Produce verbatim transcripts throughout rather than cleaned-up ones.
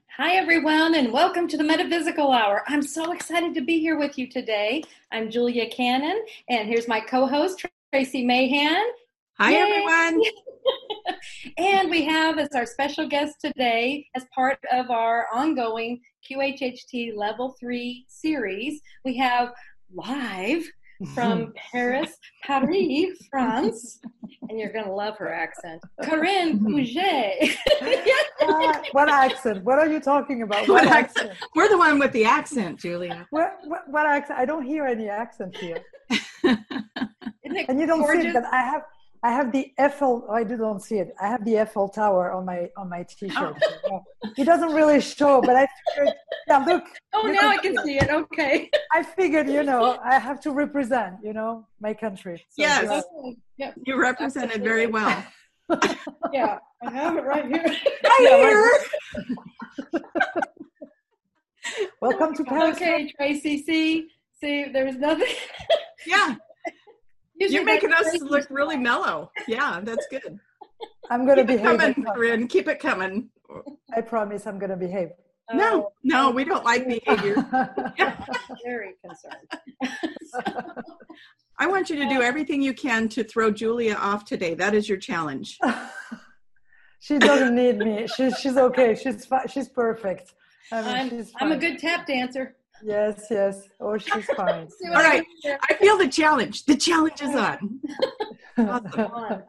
Hi, everyone, and welcome to the Metaphysical Hour. I'm so excited to be here with you today. I'm Julia Cannon, and here's my co-host, Tracy Mahan. Hi, Yay! Everyone. And we have as our special guest today, as part of our ongoing Q H H T Level three series, we have live from Paris, Paris, France, and you're going to love her accent, Corinne Pouget. uh, what accent? What are you talking about? What, what accent? accent? We're the one with the accent, Julia. What, what, what accent? I don't hear any accent here. Isn't it and you don't gorgeous? see it, but I have I have the Eiffel. Oh, I don't see it. I have the Eiffel Tower on my on my T-shirt. Oh. It doesn't really show, but I figured. Yeah, look. Oh, now I can see it. Okay. I figured, you know, I have to represent, you know, my country. So yes. Okay. Yep. You represented Absolutely. Very well. Yeah, I have it right here. Right here. Welcome to Paris. Okay, Tracy. See, see, there's nothing. Yeah. Usually You're making us Tracy look really mellow. Yeah, that's good. I'm going to behave. Coming, Corinne. Keep it coming. I promise I'm going to behave. No, oh, no, we don't like behavior. Very concerned. I want you to do everything you can to throw Julia off today. That is your challenge. She doesn't need me. She's she's okay. She's fi- she's perfect. I mean, I'm, she's I'm a good tap dancer. Yes, yes. Oh, she's fine. All right. I feel the challenge. The challenge is on. Awesome.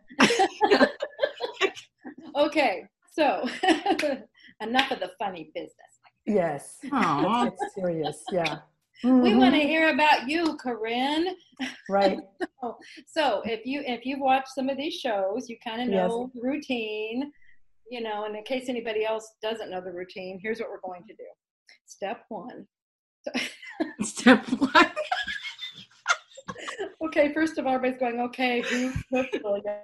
Okay. So enough of the funny business. Yes. Aww. It's serious. Yeah. Mm-hmm. We want to hear about you, Corinne. Right. so, so if you if you've watched some of these shows, you kind of know yes. the routine. You know, and in case anybody else doesn't know the routine, here's what we're going to do. Step one. Step one. Okay, first of all, everybody's going, okay, who's Julia?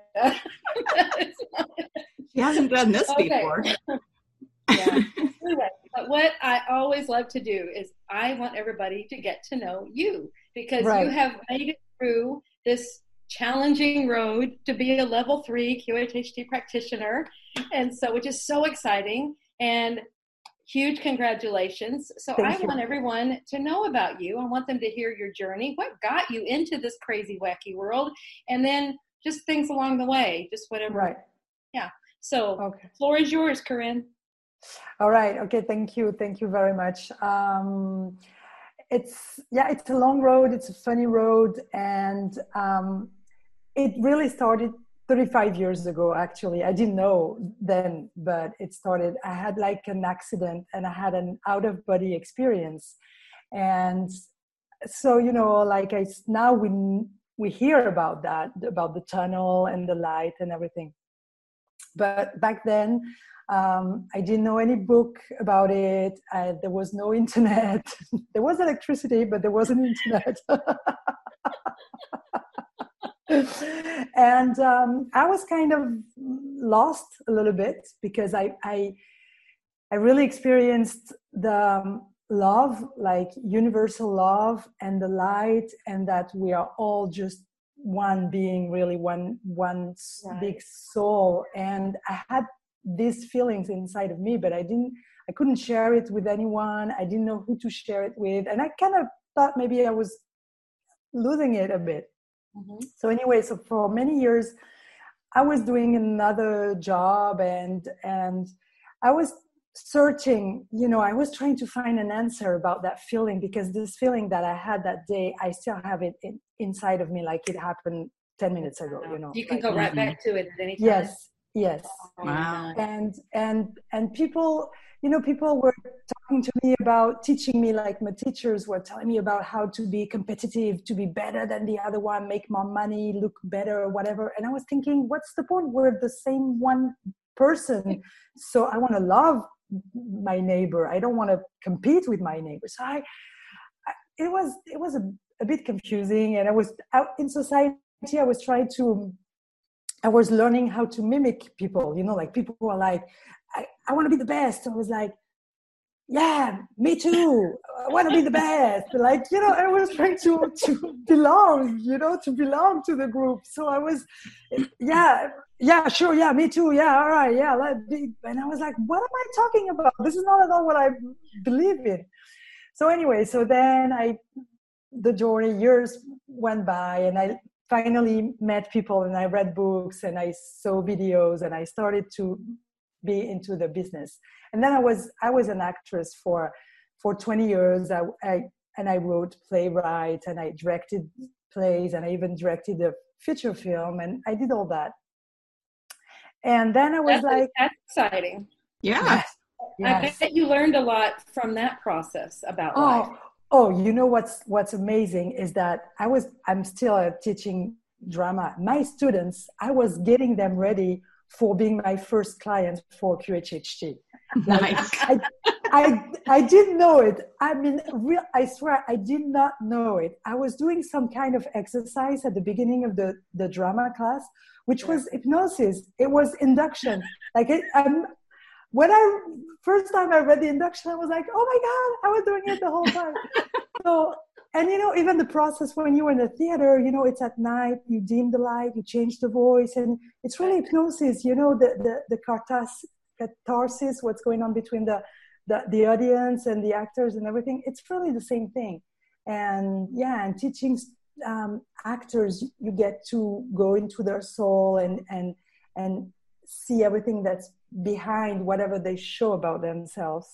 She hasn't done this okay. before. Yeah. Anyway, but what I always love to do is I want everybody to get to know you because right. you have made it through this challenging road to be a level three Q H H T practitioner. And so, which is so exciting and huge congratulations. So Thank I you. want everyone to know about you. I want them to hear your journey. What got you into this crazy, wacky world? And then just things along the way, just whatever. Right. Yeah. So okay. Floor is yours, Corinne. All right. Okay. Thank you. Thank you very much. Um, it's, yeah, it's a long road. It's a funny road. And um, it really started thirty-five years ago, actually. I didn't know then, but it started, I had like an accident and I had an out-of-body experience. And so, you know, like I, now we, we hear about that, about the tunnel and the light and everything. But back then, um, I didn't know any book about it. I, there was no internet. There was electricity, but there wasn't internet. And um, I was kind of lost a little bit because I I, I really experienced the um, love, like universal love and the light, and that we are all just one being, really one one right. big soul. And I had these feelings inside of me, but I didn't, I couldn't share it with anyone. I didn't know who to share it with, and I kind of thought maybe I was losing it a bit. Mm-hmm. So anyway, so for many years, I was doing another job and and I was searching, you know, I was trying to find an answer about that feeling, because this feeling that I had that day, I still have it in, inside of me, like it happened ten minutes ago, you know. You can like, go right mm-hmm. back to it at any time. Yes, yes. Wow. And, and, and people, you know, people were talking to me about teaching me, like my teachers were telling me about how to be competitive, to be better than the other one, make more money, look better or whatever. And I was thinking, what's the point? We're the same one person. So I want to love my neighbor. I don't want to compete with my neighbor. So I, I it was, it was a, a bit confusing. And I was out in society. I was trying to, I was learning how to mimic people, you know, like people who are like, I, I want to be the best. I was like, yeah, me too. I want to be the best. Like, you know, I was trying to, to belong, you know, to belong to the group. So I was, yeah, yeah, sure. Yeah, me too. Yeah. All right. Yeah. Let be. And I was like, what am I talking about? This is not at all what I believe in. So anyway, so then I, the journey, years went by, and I finally met people, and I read books, and I saw videos, and I started to be into the business. And then I was I was an actress for for twenty years. I, I and I wrote playwright, and I directed plays, and I even directed a feature film, and I did all that. And then I was that's, like, that's exciting. Yeah. Yes, yes. I bet you learned a lot from that process about oh, life. Oh, you know what's what's amazing is that I was I'm still uh, teaching drama. My students, I was getting them ready for being my first client for Q H H T. Like, nice. I, I, I didn't know it. I mean, real, I swear, I did not know it. I was doing some kind of exercise at the beginning of the, the drama class, which yeah. was hypnosis. It was induction. Like, it, I'm, when I, first time I read the induction, I was like, oh my God, I was doing it the whole time. So, and you know, even the process when you're in the theater, you know, it's at night, you dim the light, you change the voice, and it's really hypnosis, you know, the, the, the catharsis, catharsis, what's going on between the, the, the audience and the actors and everything. It's really the same thing. And yeah, and teaching um, actors, you get to go into their soul and, and, and see everything that's behind whatever they show about themselves.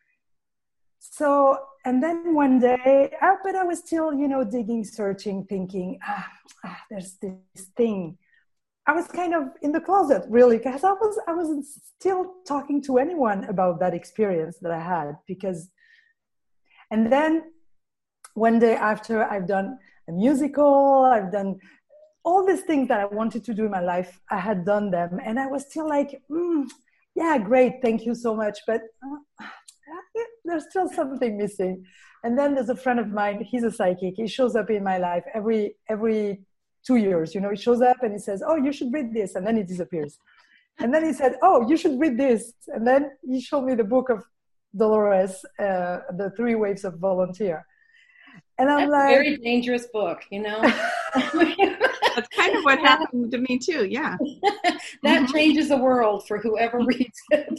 So, and then one day, I, but I was still, you know, digging, searching, thinking, ah, ah, there's this thing. I was kind of in the closet, really, because I was, I wasn't still talking to anyone about that experience that I had. Because, and then one day after I've done a musical, I've done all these things that I wanted to do in my life, I had done them. And I was still like, mm, yeah, great, thank you so much. But uh, there's still something missing. And then there's a friend of mine, he's a psychic. He shows up in my life every every two years. You know, he shows up and he says, oh, you should read this. And then he disappears. And then he said, oh, you should read this. And then he showed me the book of Dolores, uh, The Three Waves of Volunteer. And I'm That's like, a very dangerous book, you know. That's kind of what happened to me too. Yeah. That mm-hmm. changes the world for whoever reads it.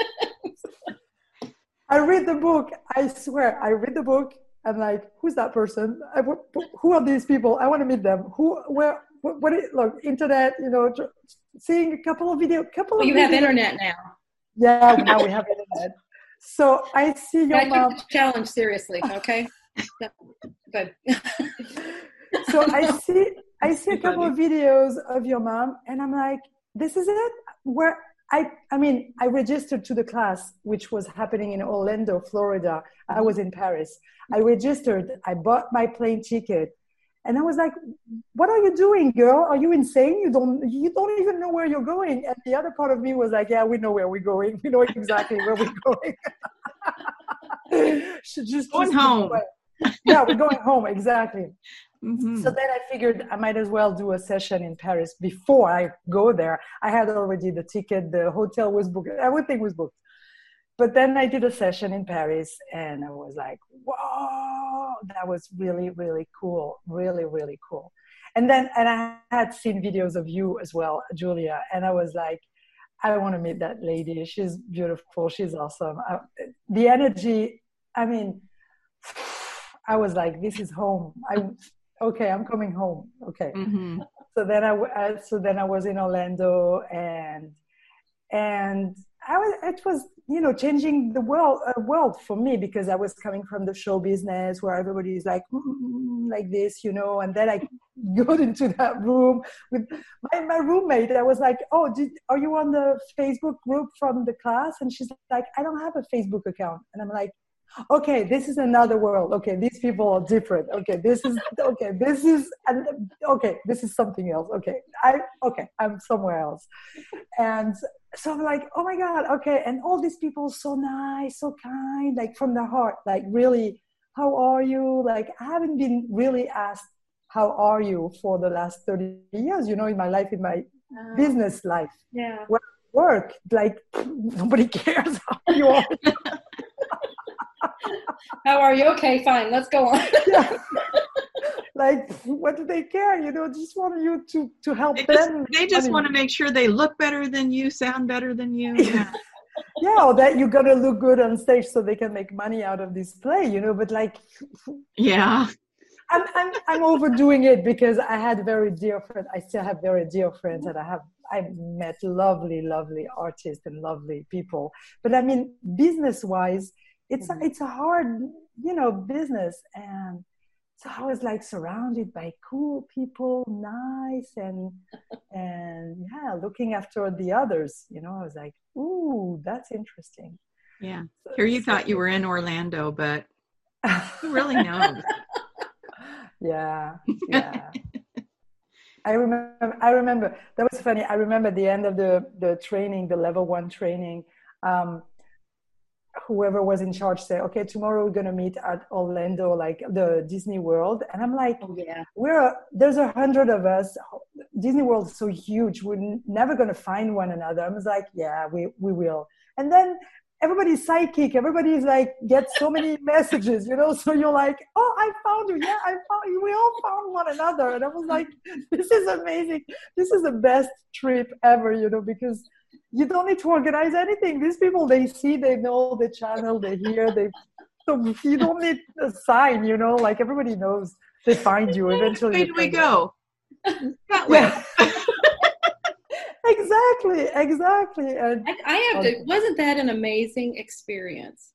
I read the book. I swear, I read the book. I'm like, who's that person? I, who are these people? I want to meet them. Who, where, what, what is, look, internet, you know, seeing a couple of videos, couple well, of you videos. have internet now. Yeah, now we have internet. So I see your I mom. took the challenge seriously, okay? Good. So I see, I see a couple of videos of your mom, and I'm like, this is it? Where I, I mean, I registered to the class, which was happening in Orlando, Florida. I was in Paris. I registered. I bought my plane ticket, and I was like, "What are you doing, girl? Are you insane? You don't, you don't even know where you're going." And the other part of me was like, "Yeah, we know where we're going. We know exactly where we're going." Should just going just home. Yeah, we're going home exactly. Mm-hmm. So then I figured I might as well do a session in Paris before I go there. I had already the ticket, the hotel was booked, everything was booked. But then I did a session in Paris, and I was like, whoa, that was really, really cool. Really, really cool. And then, and I had seen videos of you as well, Julia. And I was like, I want to meet that lady. She's beautiful. She's awesome. I, the energy, I mean, I was like, this is home. I okay, I'm coming home. Okay. Mm-hmm. So then I, I so then I was in Orlando, and and I was it was you know changing the world uh, world for me, because I was coming from the show business where everybody is like mm, like this, you know. And then I got into that room with my, my roommate. I was like, oh, did, are you on the Facebook group from the class? And she's like, I don't have a Facebook account. And I'm like, okay, this is another world. Okay, these people are different. Okay, this is okay. This is okay. This is something else. Okay, I okay. I'm somewhere else, and so I'm like, oh my God. Okay, and all these people so nice, so kind, like from the heart. Like really, how are you? Like I haven't been really asked how are you for the last thirty years. You know, in my life, in my uh, business life. Yeah. Work, like nobody cares how you are. How are you? Okay, fine. Let's go on. Yeah. Like, what do they care? You know, just want you to to help they them. Just, they just want to make sure they look better than you, sound better than you. Yeah. Yeah, or that you're gonna look good on stage so they can make money out of this play, you know. But like, yeah, I'm I'm I'm overdoing it because I had very dear friends. I still have very dear friends, and I have I've met lovely, lovely artists and lovely people. But I mean, business wise, it's Mm-hmm. it's a hard, you know, business. And so I was like surrounded by cool people, nice, and and yeah, looking after the others. You know, I was like, ooh, that's interesting. yeah. So, Here you so, thought you were in Orlando, but who really knows? yeah, yeah. I remember. I remember that was funny. I remember the end of the the training, the level one training. Um, whoever was in charge said, okay, tomorrow we're going to meet at Orlando, like the Disney World. And I'm like, Oh, yeah. we're, there's a hundred of us. Disney World is so huge. We're n- never going to find one another. I was like, yeah, we, we will. And then everybody's psychic. Everybody's like, get so many messages, you know? So you're like, oh, I found you. Yeah, I found you. We all found one another. And I was like, this is amazing. This is the best trip ever, you know, because you don't need to organize anything. These people, they see, they know the channel, they hear, they, so you don't need a sign, you know, like everybody knows. They find you eventually. Where do we go? That way. Yeah. exactly, exactly. And I, I have to, wasn't that an amazing experience?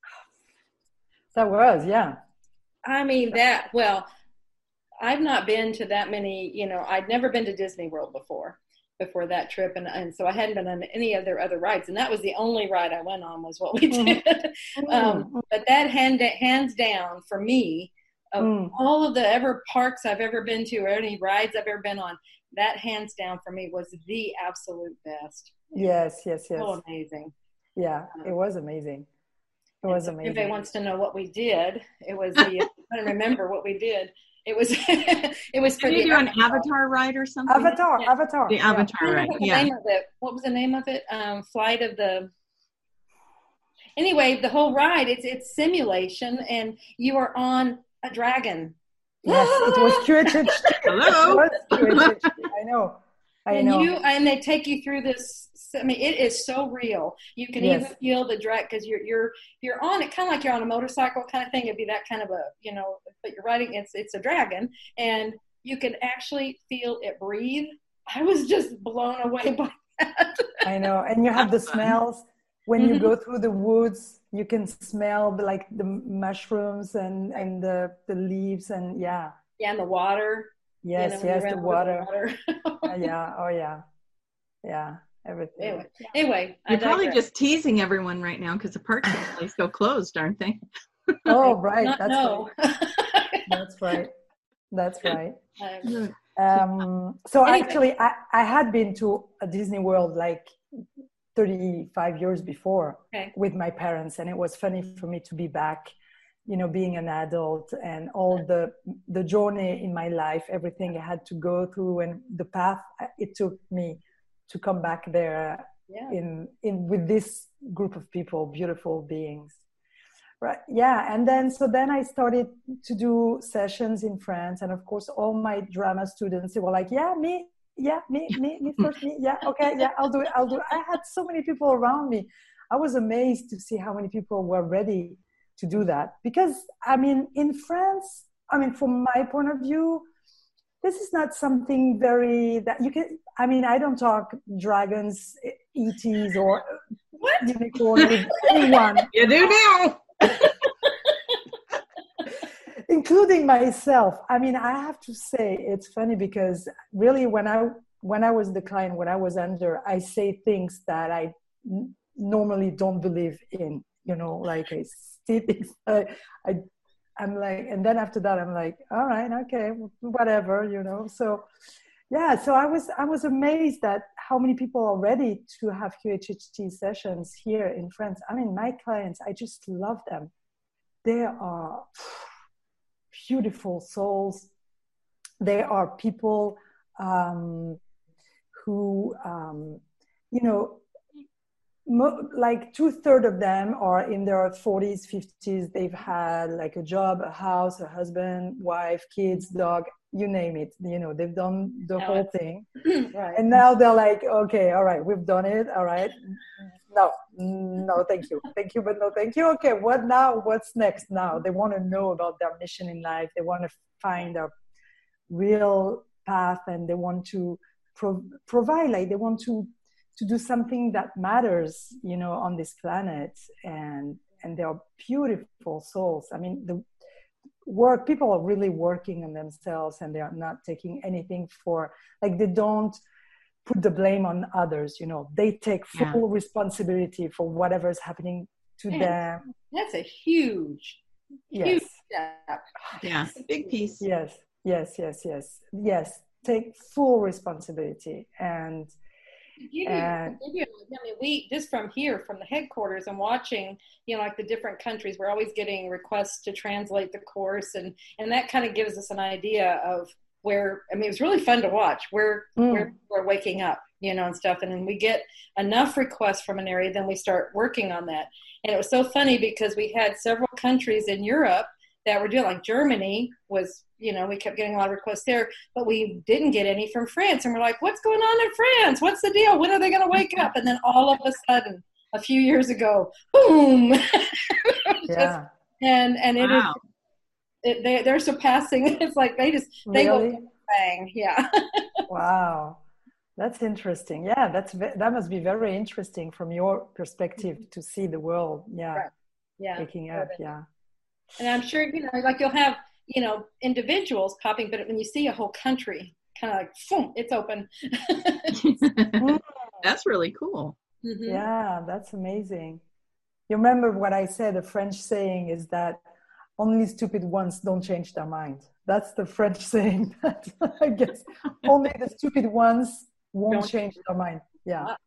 That was, yeah. I mean, that, well, I've not been to that many, you know, I'd never been to Disney World before. before that trip. And, and so I hadn't been on any of their other rides. And that was the only ride I went on was what we did. Mm-hmm. um, but that hand, hands down for me, of mm. all of the ever parks I've ever been to or any rides I've ever been on, that hands down for me was the absolute best. Yes, yes, yes. So amazing. Yeah, it was amazing. It was so amazing. If anybody wants to know what we did, it was the, I don't remember what we did. It was it was for Did the you do Avatar. an Avatar ride or something? Avatar, yeah. Avatar. The yeah. Avatar ride. What yeah. Name of it? What was the name of it? Um, Flight of the. Anyway, the whole ride it's it's simulation, and you are on a dragon. Yes, it was Q H H T. Hello. It was Q H H T. I know. I and know. you and they take you through this. I mean, it is so real. You can yes. even feel the drag because you're you're you're on it, kind of like you're on a motorcycle kind of thing. It'd be that kind of a you know, but you're riding. It's it's a dragon, and you can actually feel it breathe. I was just blown away by that. I know, and you have the smells when mm-hmm. you go through the woods. You can smell the, like the mushrooms and and the the leaves and yeah. Yeah, and the water. Yes, you know, yes, the water. The water. uh, yeah, oh yeah, yeah, everything. Anyway, anyway you're probably just teasing everyone right now because the parks are still closed, aren't they? Oh, right. Not, That's no. right. That's right. That's right. Um, um, so anyway. actually, I, I had been to a Disney World like thirty-five years before okay. with my parents, and it was funny for me to be back. You know, being an adult and all the the journey in my life, everything I had to go through, and the path it took me to come back there yeah. in in with this group of people, beautiful beings, right? Yeah, and then so then I started to do sessions in France, and of course, all my drama students they were like, "Yeah, me, yeah, me, me, me first, me, yeah, okay, yeah, I'll do it, I'll do it." I had so many people around me. I was amazed to see how many people were ready to do that, because I mean in France, I mean from my point of view, this is not something very that you can, I mean I don't talk dragons, E Ts or what? unicorn with anyone. You do now. Including myself. I mean I have to say it's funny because really when I when I was the client, when I was under, I say things that I n- normally don't believe in, you know, like I I, I, I'm like, and then after that, I'm like, all right, okay, whatever, you know. So, yeah. So I was, I was amazed at how many people are ready to have Q H H T sessions here in France. I mean, my clients, I just love them. They are beautiful souls. They are people um, who, um, you know, mo- like two thirds of them are in their forties, fifties. They've had like a job, a house, a husband, wife, kids, dog, you name it. You know, they've done the Now whole it's- thing. right. And now they're like, okay, all right, we've done it. All right. No, no, thank you. Thank you, but no, thank you. Okay, what now? What's next now? They want to know about their mission in life. They want to find their real path, and they want to pro- provide, like, they want to to do something that matters, you know, on this planet. And and they are beautiful souls. I mean, the work, people are really working on themselves, and they are not taking anything for, like, they don't put the blame on others, you know, they take full yeah. responsibility for whatever's happening to Man, them. That's a huge, yes. huge step. Yeah, big piece. Yes, yes, yes, yes, yes. Take full responsibility. And You, and, you, I mean, we just from here, from the headquarters, and watching, you know, like the different countries, we're always getting requests to translate the course, and and that kind of gives us an idea of where. I mean, it was really fun to watch where mm. where we're waking up, you know, and stuff. And then we get enough requests from an area, then we start working on that. And it was so funny because we had several countries in Europe that were doing, like Germany was, you know, we kept getting a lot of requests there, but we didn't get any from France. And we're like, what's going on in France? What's the deal? When are they going to wake up? And then all of a sudden, a few years ago, boom. Yeah. Just, and and it wow. is, it, they, they're surpassing. It's like they just, they really? go bang. Yeah. Wow. That's interesting. Yeah, that's that must be very interesting from your perspective to see the world. Yeah. Right. Yeah. Waking up. Yeah. And I'm sure, you know, like you'll have, you know, individuals popping, but when you see a whole country, kind of like, boom, it's open. That's really cool. Mm-hmm. Yeah, that's amazing. You remember what I said, the French saying is that only stupid ones don't change their mind. That's the French saying. That I guess only the stupid ones won't don't change their mind. Yeah. Wow.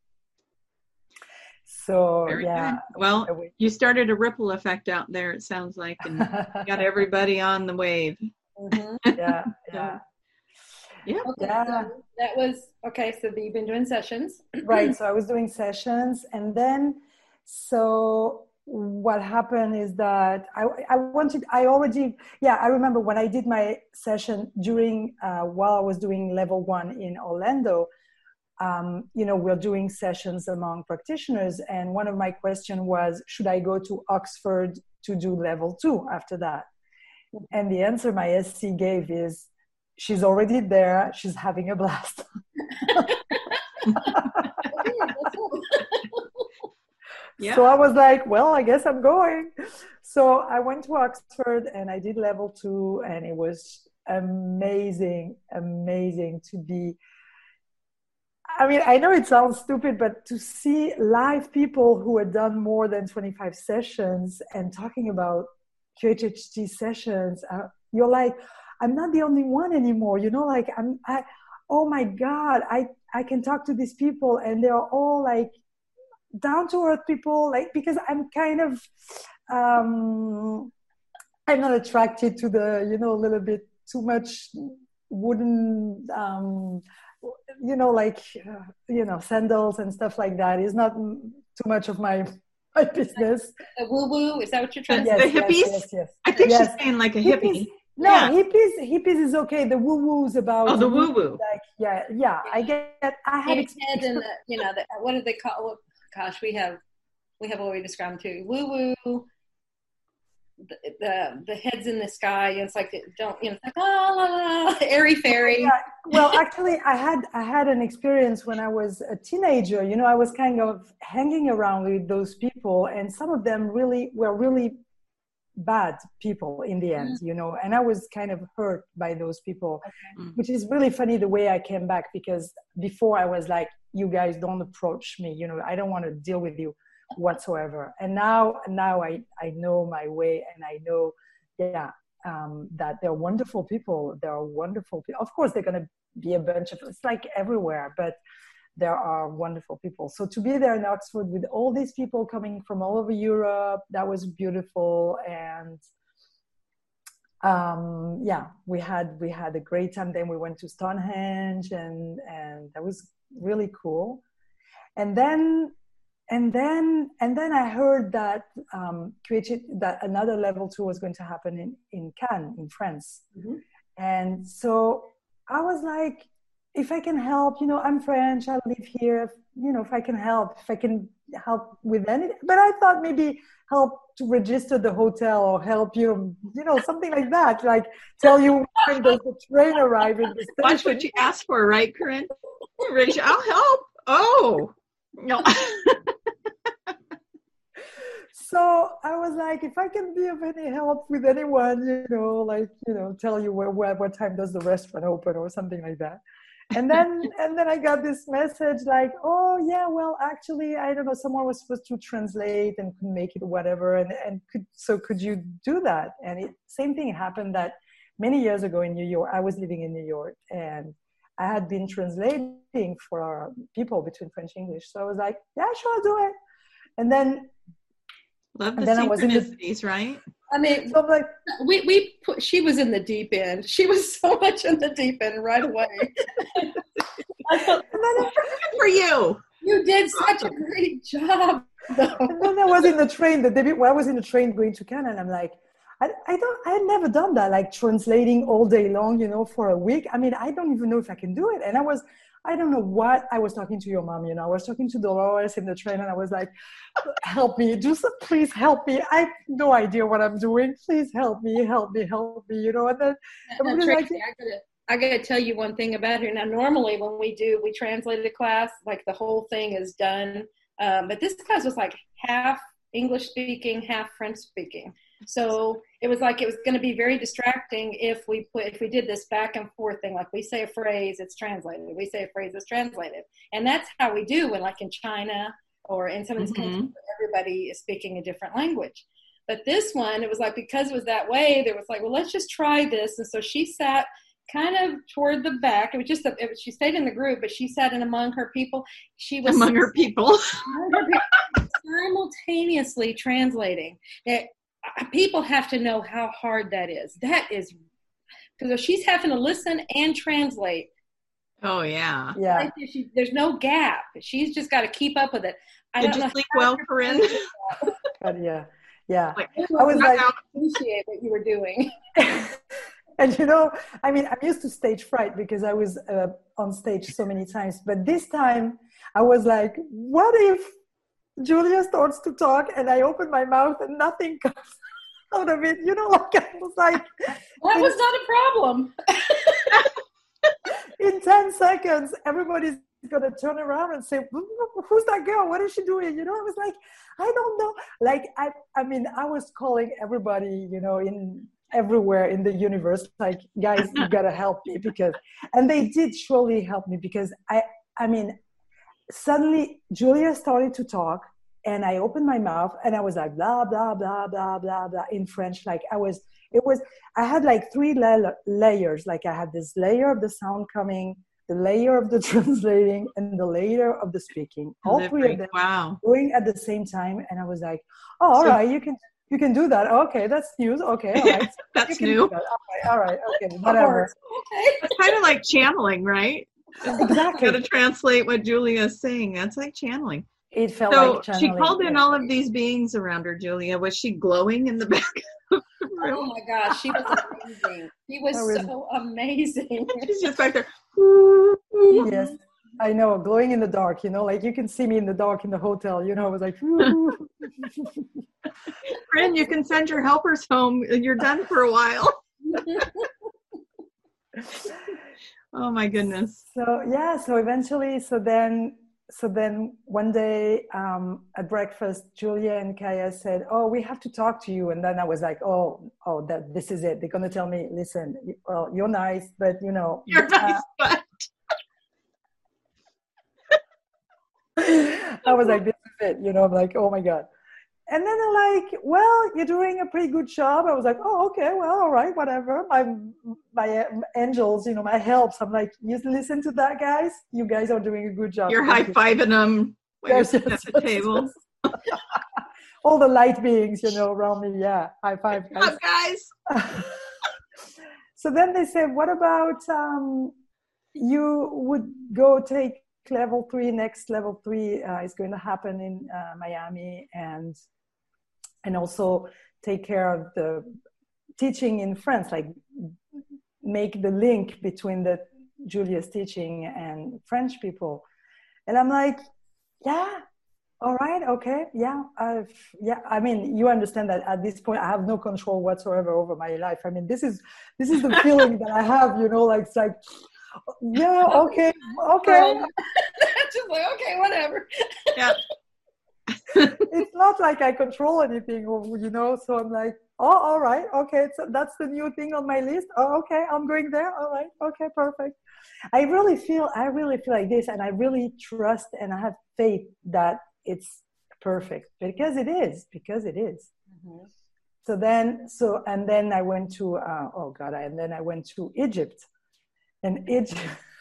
So, Very yeah. Good. Well, you started a ripple effect out there, it sounds like, and got everybody on the wave. Mm-hmm. Yeah, yeah. Yeah. Okay, yeah. so that was, okay, so you've been doing sessions. Right, so I was doing sessions, and then, so what happened is that I, I wanted, I already, yeah, I remember when I did my session during, uh, while I was doing level one in Orlando, Um, you know, we're doing sessions among practitioners. And one of my questions was, should I go to Oxford to do level two after that? And the answer my S C gave is, she's already there. She's having a blast. Yeah. So I was like, well, I guess I'm going. So I went to Oxford and I did level two, and it was amazing, amazing to be, I mean, I know it sounds stupid, but to see live people who had done more than twenty-five sessions and talking about Q H H T sessions, uh, you're like, I'm not the only one anymore. You know, like, I'm, I, oh my God, I, I can talk to these people, and they're all like down to earth people, like, because I'm kind of, um, I'm not attracted to the, you know, a little bit too much wooden, um, you know, like, uh, you know, sandals and stuff like that is not too much of my my business. The woo-woo, is that what you're trying to say? The hippies? Yes, yes, yes. I think yes. she's saying like a hippies, hippie. No, yeah. hippies, hippies is okay. The woo-woo's about... Oh, the woo-woo. Like, yeah, yeah, I get, I had... Head and the, you know, the, what do they call, oh, gosh, we have, we have a way to describe them too. Woo-woo. The, the the heads in the sky, and it's like, don't, you know, it's like, ah, la, la, la, airy fairy. Yeah. Well, actually, I had I had an experience when I was a teenager. You know, I was kind of hanging around with those people, and some of them really were really bad people in the end. Mm-hmm. You know, and I was kind of hurt by those people, okay. Which is really funny the way I came back, because before I was like, you guys don't approach me. You know, I don't want to deal with you whatsoever. And now now I I know my way, and I know yeah um that they're wonderful people. They're wonderful people. Of course they're going to be a bunch of, it's like everywhere, but there are wonderful people. So to be there in Oxford with all these people coming from all over Europe, that was beautiful. And um yeah we had we had a great time. Then we went to Stonehenge, and and that was really cool. And then and then and then I heard that um, that another level two was going to happen in, in Cannes, in France. Mm-hmm. And so I was like, if I can help, you know, I'm French, I live here, you know, if I can help, if I can help with anything. But I thought maybe help to register the hotel or help you, you know, something like that, like tell you when does the train arrive in the station. That's what you asked for, right, Corinne? I'll help. Oh, no. So I was like, if I can be of any help with anyone, you know, like, you know, tell you where, where what time does the restaurant open or something like that. And then and then I got this message like, oh yeah, well actually I don't know, someone was supposed to translate and couldn't make it or whatever, and and could so could you do that? And it same thing happened that many years ago in New York. I was living in New York and I had been translating for people between French and English. So I was like, yeah, sure, I'll do it. And then Love the synchronicities, the, right? I mean, so like, we we put, she was in the deep end. She was so much in the deep end right away. Good for you. You did such a great job. Though. And then I was in the train. The day well, I was in the train going to Canada, and I'm like, I, I don't, I had never done that, like translating all day long, you know, for a week. I mean, I don't even know if I can do it. And I was. I don't know what I was talking to your mom, you know, I was talking to Dolores in the train and I was like, help me, just please help me. I have no idea what I'm doing. Please help me, help me, help me, you know. And then and Tracy, like, I gotta, I gotta tell you one thing about her. Now, normally when we do, we translate a class, like the whole thing is done. Um, but this class was like half English speaking, half French speaking. So it was like it was going to be very distracting if we put if we did this back and forth thing. Like we say a phrase, it's translated. We say a phrase, it's translated, and that's how we do when, like in China or in some of these mm-hmm. countries, where everybody is speaking a different language. But this one, it was like because it was that way, there was like, well, let's just try this. And so she sat kind of toward the back. It was just a, it was, she stayed in the group, but she sat in among her people. She was among her people, simultaneously translating. It, people have to know how hard that is. That is, because she's having to listen and translate. Oh, yeah. Yeah. Like she, there's no gap. She's just got to keep up with it. I Did don't you know sleep well, Corinne? But yeah. Yeah. Like, I was like, appreciate what you were doing. And you know, I mean, I'm used to stage fright because I was uh, on stage so many times. But this time I was like, what if Julia starts to talk and I open my mouth and nothing comes out of it, you know, like I was like that was not a problem. In ten seconds everybody's gonna turn around and say, who's that girl, what is she doing, you know? I was like, I don't know, like I I mean I was calling everybody, you know, in everywhere in the universe, like, guys, you gotta help me, because and they did surely help me, because I I mean suddenly Julia started to talk and I opened my mouth and I was like, blah, blah, blah, blah, blah, blah, in French. Like I was, it was, I had like three la- layers. Like I had this layer of the sound coming, the layer of the translating, and the layer of the speaking. All three of them wow. going at the same time. And I was like, oh, all so, right, you can, you can do that. Okay, that's news. Okay, all right. That's new. That. All right, all right, okay, whatever. Okay. It's kind of like channeling, right? Exactly. Got to translate what Julia is saying. That's like channeling. It felt so like channeling. She called in all of these beings around her, Julia. Was she glowing in the back? Oh my gosh, she was amazing. She was, was so amazing. She's just back there. Yes, I know, glowing in the dark, you know, like you can see me in the dark in the hotel, you know, I was like, Corinne, you can send your helpers home. You're done for a while. Oh my goodness. So yeah, so eventually, so then, so then one day um, at breakfast, Julia and Kaya said, "Oh, we have to talk to you." And then I was like, "Oh, oh, that this is it. They're gonna tell me, listen, well, you're nice, but you know, you're nice, uh, but." I was like, "This is it," you know. I'm like, "Oh my god." And then they're like, well, you're doing a pretty good job. I was like, oh, okay, well, all right, whatever. My my angels, you know, my helps. I'm like, you listen to that, guys? You guys are doing a good job. You're high-fiving them when yes, you're sitting yes, at the yes, table. Yes. All the light beings, you know, around me. Yeah, high five, guys. Up, guys. So then they said, what about um, you would go take level three, next level three uh, is going to happen in uh, Miami, and and also take care of the teaching in France, like make the link between the Julia's teaching and French people. And I'm like, yeah, all right, okay, yeah, I've, yeah. I mean, you understand that at this point I have no control whatsoever over my life. I mean, this is this is the feeling that I have, you know, like it's like, yeah, okay, okay. Just like, okay, whatever. Yeah. It's not like I control anything, you know. So I'm like, oh, all right, okay, so that's the new thing on my list. Oh, okay, I'm going there. All right, okay, perfect. I really feel, I really feel like this, and I really trust and I have faith that it's perfect, because it is, because it is. Mm-hmm. So then, so, and then I went to, uh, oh God, I, and then I went to Egypt, and Egypt,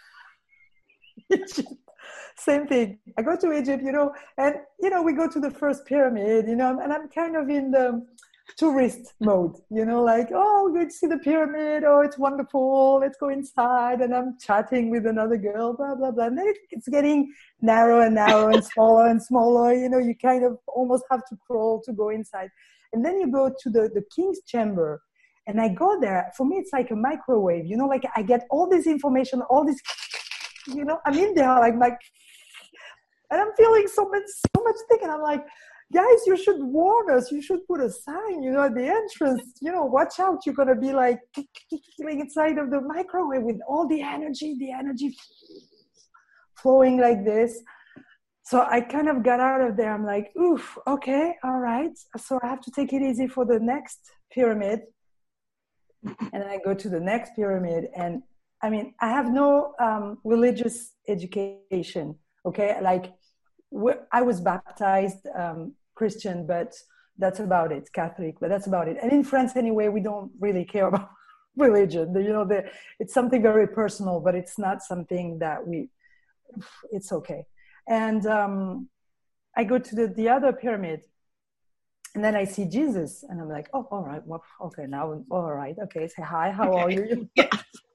Egypt, same thing. I go to Egypt, you know, and, you know, we go to the first pyramid, you know, and I'm kind of in the tourist mode, you know, like, oh, we're going to see the pyramid. Oh, it's wonderful. Let's go inside. And I'm chatting with another girl, blah, blah, blah. And then it's getting narrow and narrow and smaller and smaller. You know, you kind of almost have to crawl to go inside. And then you go to the, the king's chamber. And I go there. For me, it's like a microwave, you know, like I get all this information, all this, you know, I'm in there, like, like, and I'm feeling so much, so much thing. And I'm like, guys, you should warn us. You should put a sign, you know, at the entrance, you know, watch out. You're going to be like, like inside of the microwave with all the energy, the energy flowing like this. So I kind of got out of there. I'm like, oof, okay, all right. So I have to take it easy for the next pyramid. And then I go to the next pyramid. And I mean, I have no um, religious education, okay? Like, I was baptized um, Christian, but that's about it. Catholic, but that's about it. And in France, anyway, we don't really care about religion. You know, the, it's something very personal, but it's not something that we. It's okay. And um, I go to the, the other pyramid, and then I see Jesus, and I'm like, oh, all right, well, okay, now, all right, okay, say hi. How okay. are you? Yeah.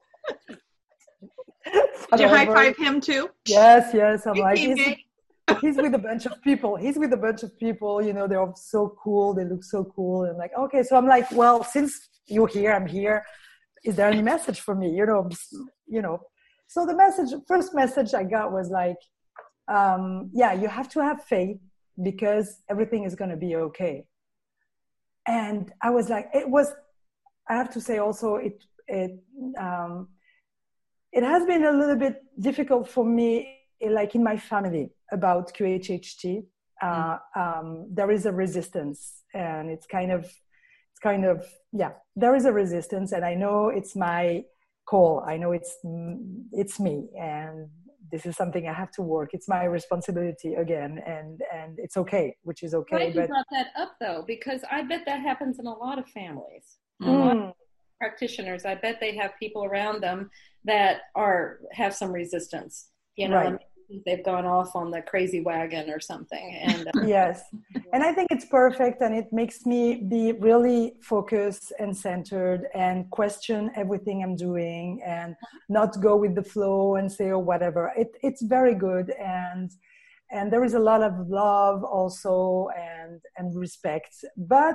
Did you high five him too? Yes, yes. I'm like, he's, he's with a bunch of people. He's with a bunch of people, you know, they're so cool. They look so cool. And like, okay. So I'm like, well, since you're here, I'm here. Is there any message for me? You know, you know. So the message, first message I got was like, um, yeah, you have to have faith because everything is going to be okay. And I was like, it was, I have to say also, it, it, um, it has been a little bit difficult for me, like in my family, about Q H H T. Uh, um, there is a resistance, and it's kind of, it's kind of, yeah, there is a resistance, and I know it's my call. I know it's, it's me, and this is something I have to work. It's my responsibility again, and and it's okay, which is okay. Glad you but brought that up though, because I bet that happens in a lot of families. Mm. A lot of practitioners, I bet they have people around them that are have some resistance. You know, right. They've gone off on the crazy wagon or something. And uh, yes, and I think it's perfect, and it makes me be really focused and centered and question everything I'm doing and not go with the flow and say or whatever. It, it's very good, and and there is a lot of love also and and respect. But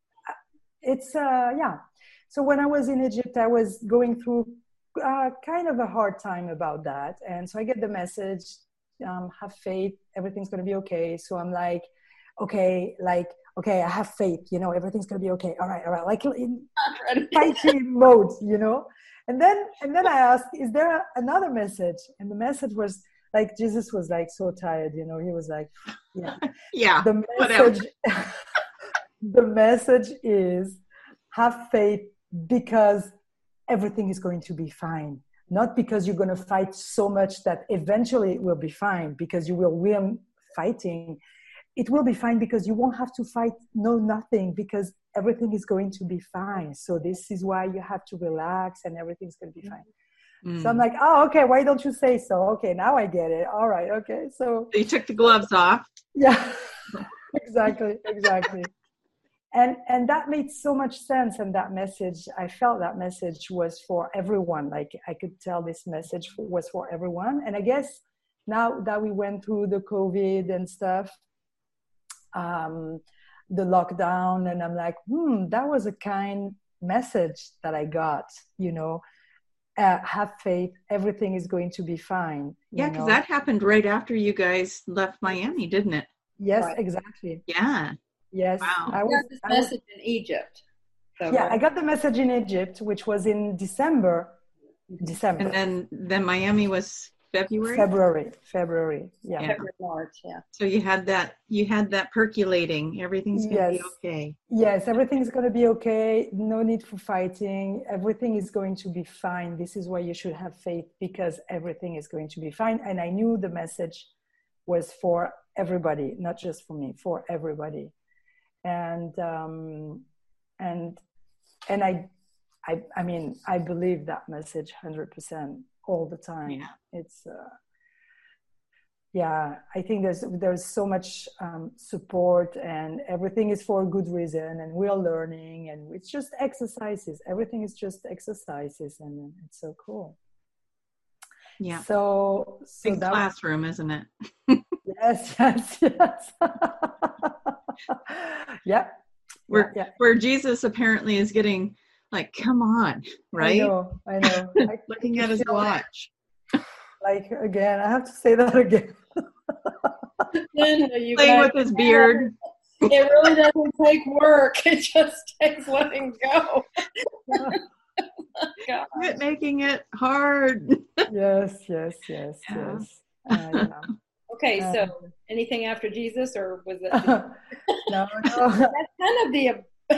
it's uh, yeah. So when I was in Egypt, I was going through uh, kind of a hard time about that, and so I get the message. Um, have faith, everything's going to be okay. So I'm like, okay, like, okay, I have faith, you know, everything's going to be okay. All right, all right, like in fighting mode, you know. And then, and then I asked, is there a, another message? And the message was like, Jesus was like so tired, you know. He was like, yeah, yeah. The message, the message is, have faith because everything is going to be fine. Not because you're going to fight so much that eventually it will be fine, because you will win fighting. It will be fine because you won't have to fight no nothing, because everything is going to be fine. So this is why you have to relax and everything's going to be fine. Mm. So I'm like, oh, okay, why don't you say so? Okay, now I get it. All right, okay. So you took the gloves off. Yeah, exactly, exactly. And and that made so much sense. And that message, I felt that message was for everyone. Like I could tell this message was for everyone. And I guess now that we went through the COVID and stuff, um, the lockdown, and I'm like, hmm, that was a kind message that I got, you know, uh, have faith, everything is going to be fine. Yeah, because that happened right after you guys left Miami, didn't it? Yes, right. exactly. Yeah. Yes. Wow. I was, this I message was, in Egypt. So, yeah, right. I got the message in Egypt, which was in December. December. And then, then Miami was February? February, February, yeah. yeah. February, March, yeah. So you had that, you had that percolating. Everything's going to yes. be okay. Yes, everything's going to be okay. No need for fighting. Everything is going to be fine. This is why you should have faith, because everything is going to be fine. And I knew the message was for everybody, not just for me, for everybody. And, um, and, and I, I, I mean, I believe that message one hundred percent all the time. Yeah. It's, uh, yeah, I think there's, there's so much um, support, and everything is for a good reason, and we're learning, and it's just exercises. Everything is just exercises, and it's so cool. Yeah. So, so big that classroom, isn't it? Yes, yes, yes. yeah. Where, yeah, yeah. where Jesus apparently is getting like, come on, right? I know, I know. I, Looking at his watch. Like, again, I have to say that again. Playing guys, with his beard. It really doesn't take work. It just takes letting go. Oh, quit making it hard. Yes, yes, yes, yeah. yes. Uh, yeah. Okay, um, so anything after Jesus, or was it? no, no. That's kind of the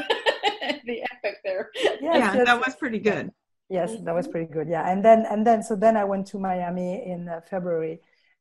the epic there. Yes, yeah, yes, that was pretty good. Yes, that was pretty good. Yeah, and then and then so then I went to Miami in uh, February,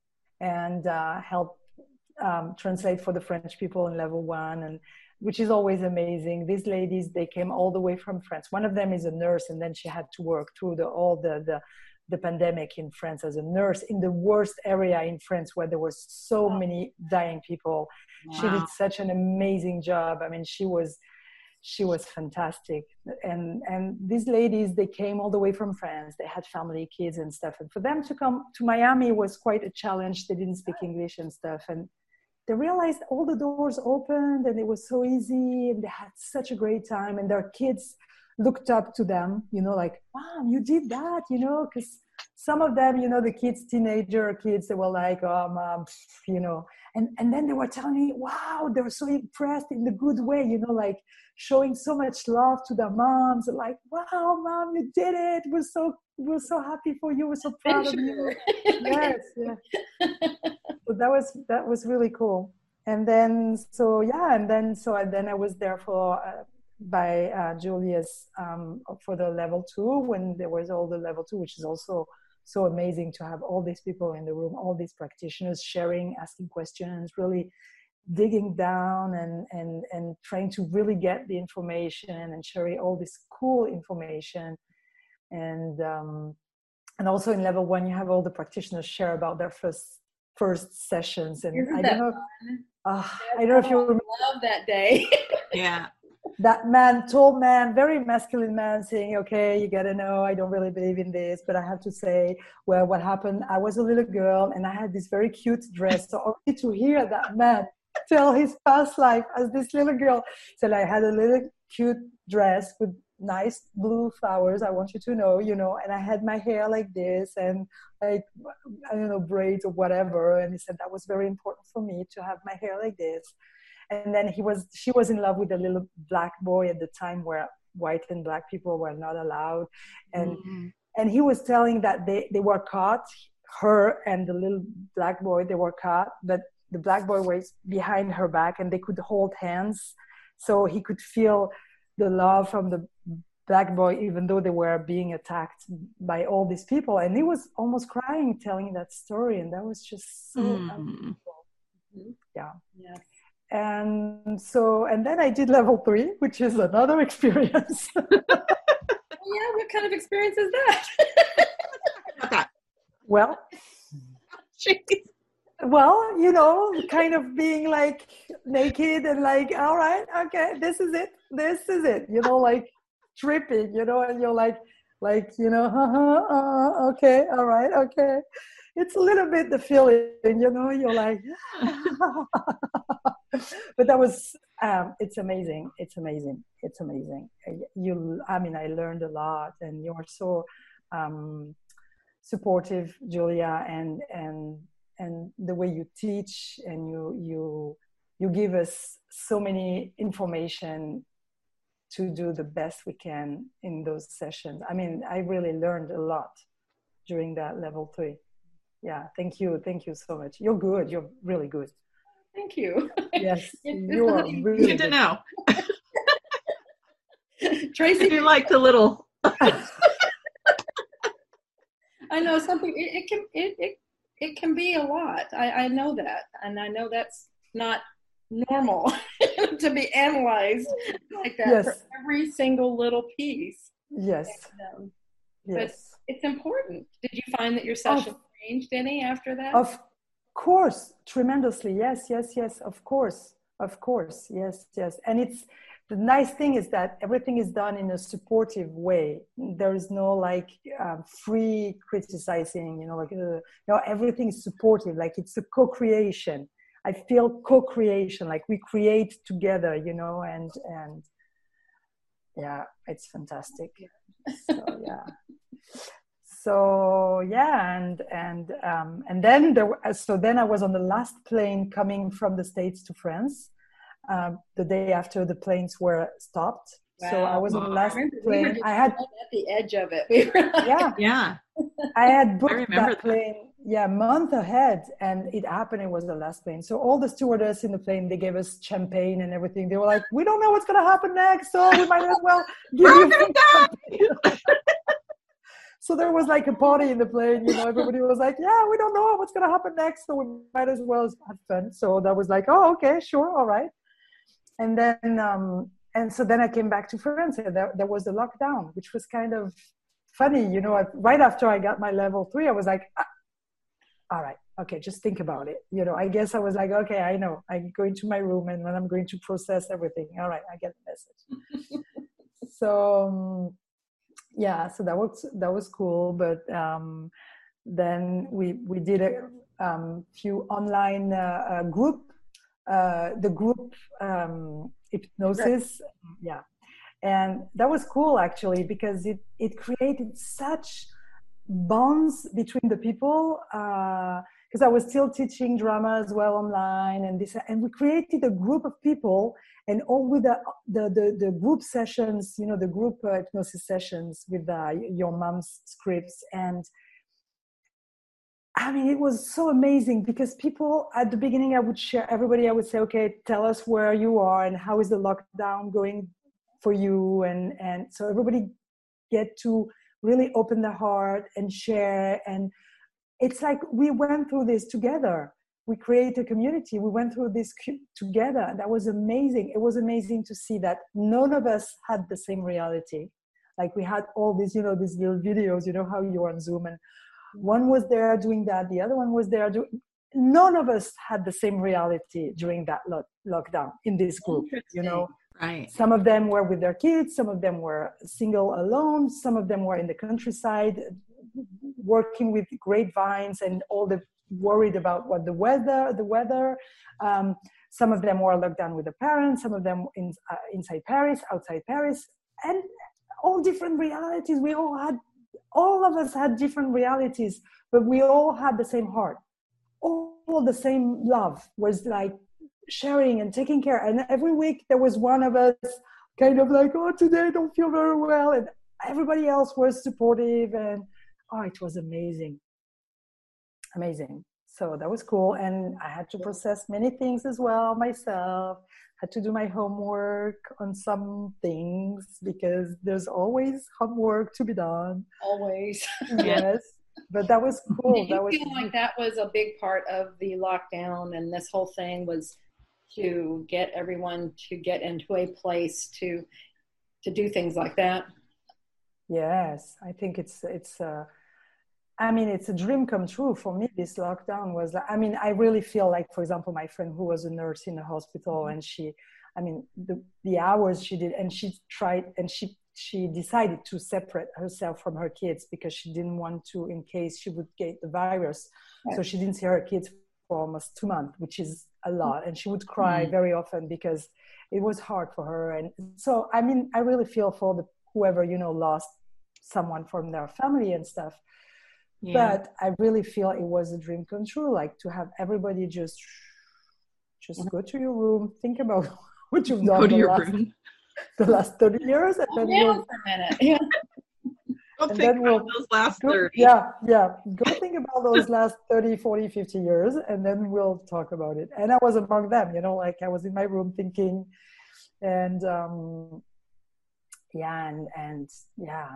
and uh, helped um, translate for the French people in level one, and which is always amazing. These ladies, they came all the way from France. One of them is a nurse, and then she had to work through the all the the, the pandemic in France as a nurse in the worst area in France, where there was so many dying people. Wow. She did such an amazing job. I mean, she was. She was fantastic. And and these ladies, they came all the way from France. They had family, kids and stuff. And for them to come to Miami was quite a challenge. They didn't speak English and stuff. And they realized all the doors opened, and it was so easy, and they had such a great time. And their kids looked up to them, you know, like, Mom, you did that, you know, because some of them, you know, the kids, teenager kids, they were like, oh, Mom, you know. And, and then they were telling me, wow, they were so impressed in the good way, you know, like showing so much love to their moms. Like, wow, Mom, you did it. We're so, we're so happy for you. We're so proud of you. Yes, yeah. So that was, that was really cool. And then, so, yeah, and then, so I, then I was there for, uh, by uh, Julius um, for the level two, when there was all the level two, which is also so amazing to have all these people in the room, all these practitioners sharing, asking questions, really digging down and, and, and trying to really get the information and sharing all this cool information. And, um, and also in level one, you have all the practitioners share about their first, first sessions. And Isn't I that don't know, uh, yes, I don't know if you remember. I love that day. Yeah. That man, tall man, very masculine man saying, okay, you gotta know, I don't really believe in this, but I have to say, well, what happened, I was a little girl and I had this very cute dress. So only to hear that man tell his past life as this little girl. So I had a little cute dress with nice blue flowers, I want you to know, you know, and I had my hair like this and like, I don't know, braids or whatever. And he said that was very important for me to have my hair like this. And then he was, she was in love with a little black boy at the time where white and black people were not allowed. And, mm-hmm. and he was telling that they, they were caught, her and the little black boy, they were caught, but the black boy was behind her back and they could hold hands. So he could feel the love from the black boy, even though they were being attacked by all these people. And he was almost crying, telling that story. And that was just so mm. beautiful. Yeah. Yeah. And so, and then I did level three, which is another experience. Yeah, what kind of experience is that? Well, Jeez. well, you know, kind of being like naked and like, all right, okay, this is it, this is it, you know, like tripping, you know, and you're like, like, you know, uh-huh, uh, okay, all right, okay. it's a little bit the feeling, you know, you're like, but that was, um, it's amazing. It's amazing. It's amazing. You, I mean, I learned a lot, and you're so um, supportive, Julia, and, and, and the way you teach, and you, you, you give us so many information to do the best we can in those sessions. I mean, I really learned a lot during that level three. Yeah, thank you. Thank you so much. You're good. You're really good. Thank you. Yes, you are really good to know. Tracy, you like the little. I know something. It, it can it, it it can be a lot. I, I know that, and I know that's not normal to be analyzed like that yes. for every single little piece. Yes. And, um, yes. But it's important. Did you find that your session of, changed any after that? Of course, tremendously. Yes, yes, yes. Of course, of course. Yes, yes. And it's the nice thing is that everything is done in a supportive way. There is no like um, free criticizing. You know, like uh, no, everything is supportive. Like it's a co-creation. I feel co-creation, like we create together, you know, and, and yeah, it's fantastic. So, yeah. So, yeah. And, and, um, and then there, so then I was on the last plane coming from the States to France, um, the day after the planes were stopped. Wow. So I was on the last I plane. We I had at the edge of it. We were like, yeah. Yeah. I had booked I that, that plane, yeah, a month ahead, and it happened. It was the last plane. So all the stewardess in the plane, they gave us champagne and everything. They were like, "We don't know what's going to happen next, so we might as well give you champagne." So there was like a party in the plane. You know, everybody was like, "Yeah, we don't know what's going to happen next, so we might as well have fun." So that was like, "Oh, okay, sure, all right." And then, um, and so then I came back to France, and there, there was the lockdown, which was kind of funny, you know. Right after I got my level three, I was like, ah, all right, okay, just think about it. You know, I guess I was like, okay, I know. I go into my room, and when I'm going to process everything, all right, I get the message. So, um, yeah, so that was that was cool. But um, then we we did a um, few online uh, uh, group, uh, the group um, hypnosis, yeah. And that was cool, actually, because it, it created such bonds between the people, because uh, I was still teaching drama as well online, and this, and we created a group of people, and all with the the the, the group sessions, you know, the group uh, hypnosis sessions with uh, your mom's scripts. And I mean, it was so amazing, because people at the beginning, I would share, everybody, I would say, okay, tell us where you are and how is the lockdown going for you, and and so everybody get to really open their heart and share. And it's like we went through this together. We create a community. We went through this together, and that was amazing. It was amazing to see that none of us had the same reality. Like we had all these, you know, these little videos, you know, how you're on Zoom, and one was there doing that, the other one was there doing. None of us had the same reality during that lo- lockdown in this group, you know. Right. Some of them were with their kids, some of them were single alone, some of them were in the countryside working with grapevines and all the worried about what the weather, the weather. Um, some of them were locked down with their parents, some of them in, uh, inside Paris, outside Paris, and all different realities. We all had, all of us had different realities, but we all had the same heart. All the same love was like sharing and taking care. And every week there was one of us kind of like, oh, today I don't feel very well, and everybody else was supportive. And oh, it was amazing amazing So that was cool. And I had to process many things as well myself. Had to do my homework on some things, because there's always homework to be done. Always. Yes. But that was cool. Did you that was feel like that was a big part of the lockdown, and this whole thing was to get everyone to get into a place to to do things like that? Yes, I think it's it's uh I mean, it's a dream come true for me. This lockdown was, I mean, I really feel like, for example, my friend who was a nurse in a hospital, and she, I mean, the, the hours she did, and she tried, and she she decided to separate herself from her kids because she didn't want to, in case she would get the virus. Right. So she didn't see her kids for almost two months, which is a lot. And she would cry mm-hmm. very often because it was hard for her. And so, I mean, I really feel for the whoever, you know, lost someone from their family and stuff. Yeah. But I really feel it was a dream come true, like to have everybody just just mm-hmm. go to your room, think about what you've done the last, the last thirty years. And then we'll, for a minute. Yeah. Go and think about we'll, those last go, thirty. Yeah, yeah. Go think about those last thirty, forty, fifty years, and then we'll talk about it. And I was among them, you know, like I was in my room thinking, and um, yeah, and, and yeah,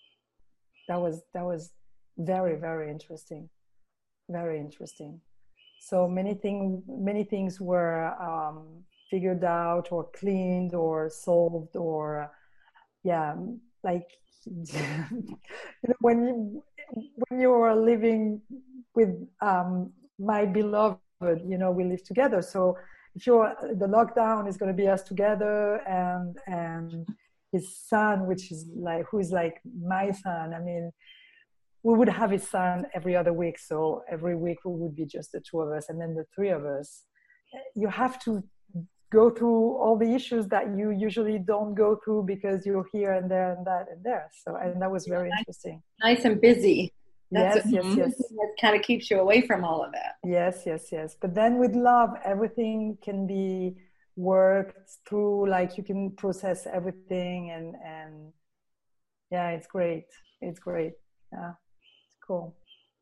that was, that was very, very interesting. Very interesting. So many things, many things were um, figured out or cleaned or solved or, yeah, like, you know, when you when you are living with um, my beloved, you know, we live together. So if you're the lockdown is going to be us together, and and his son, which is like who is like my son. I mean, we would have his son every other week. So every week we would be just the two of us, and then the three of us. You have to go through all the issues that you usually don't go through because you're here and there and that and there. So, and that was very nice, interesting. Nice and busy. That's yes, yes, yes. That kind of keeps you away from all of that. Yes, yes, yes. But then with love, everything can be worked through, like you can process everything, and, and yeah, it's great. It's great. Yeah, it's cool.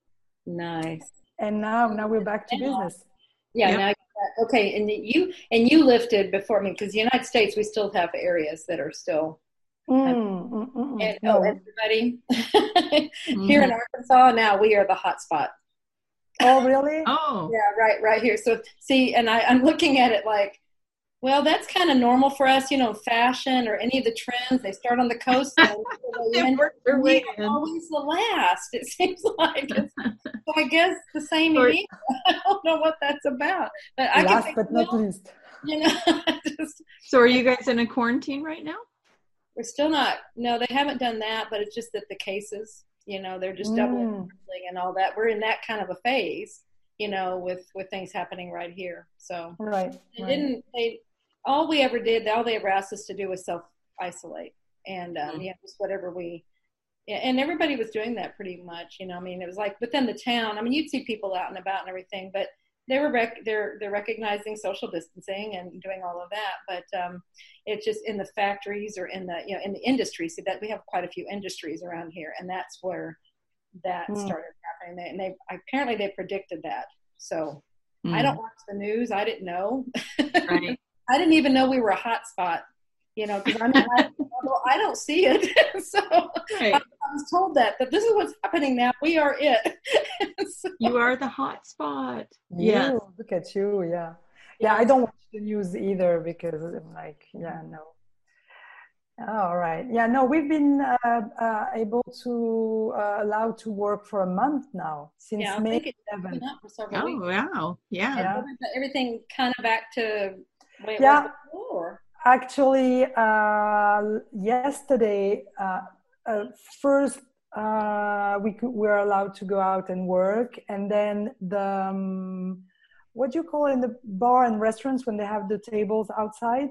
Nice. And now, now we're back to yeah. business. Yeah, yep. now okay, and you and you lifted before me, because the United States, we still have areas that are still mm, mm, mm, and no. oh, everybody mm-hmm. here in Arkansas now, we are the hot spot. Oh, really? Oh, yeah, right, right here. So see, and I, I'm looking at it like, well, that's kind of normal for us, you know, fashion or any of the trends. They start on the coast and they work their way in. Always the last. It seems like. It's, so I guess the same in me. I don't know what that's about, but I last can but not well, least. You know. Just, so, are you guys in a quarantine right now? We're still not. No, they haven't done that, but it's just that the cases, you know, they're just doubling mm. and all that. We're in that kind of a phase, you know, with with things happening right here. So right. They right. didn't. They. All we ever did, all they ever asked us to do was self-isolate. And, um, mm-hmm. yeah, just whatever we, yeah, and everybody was doing that pretty much, you know, I mean, it was like within the town, I mean, you'd see people out and about and everything, but they were, rec- they're, they're recognizing social distancing and doing all of that. But um, it's just in the factories or in the, you know, in the industry, so that we have quite a few industries around here. And that's where that mm. started happening. They, and they, apparently they predicted that. So mm. I don't watch the news. I didn't know. Right. I didn't even know we were a hot spot, you know, because I'm not, well, I don't see it. So right. I, I was told that, that this is what's happening now. We are it. So, you are the hot spot. Yeah. Look at you. Yeah. Yeah. I don't watch the news either because I'm like, yeah, no. All right. Yeah, no, we've been uh, uh, able to uh, allow to work for a month now since yeah, May seventh. Oh, weeks. Wow. Yeah. yeah. Everything kind of back to Wait, yeah, actually, uh, yesterday, uh, uh, first uh, we could, we were allowed to go out and work, and then the um, what do you call it in the bar and restaurants when they have the tables outside?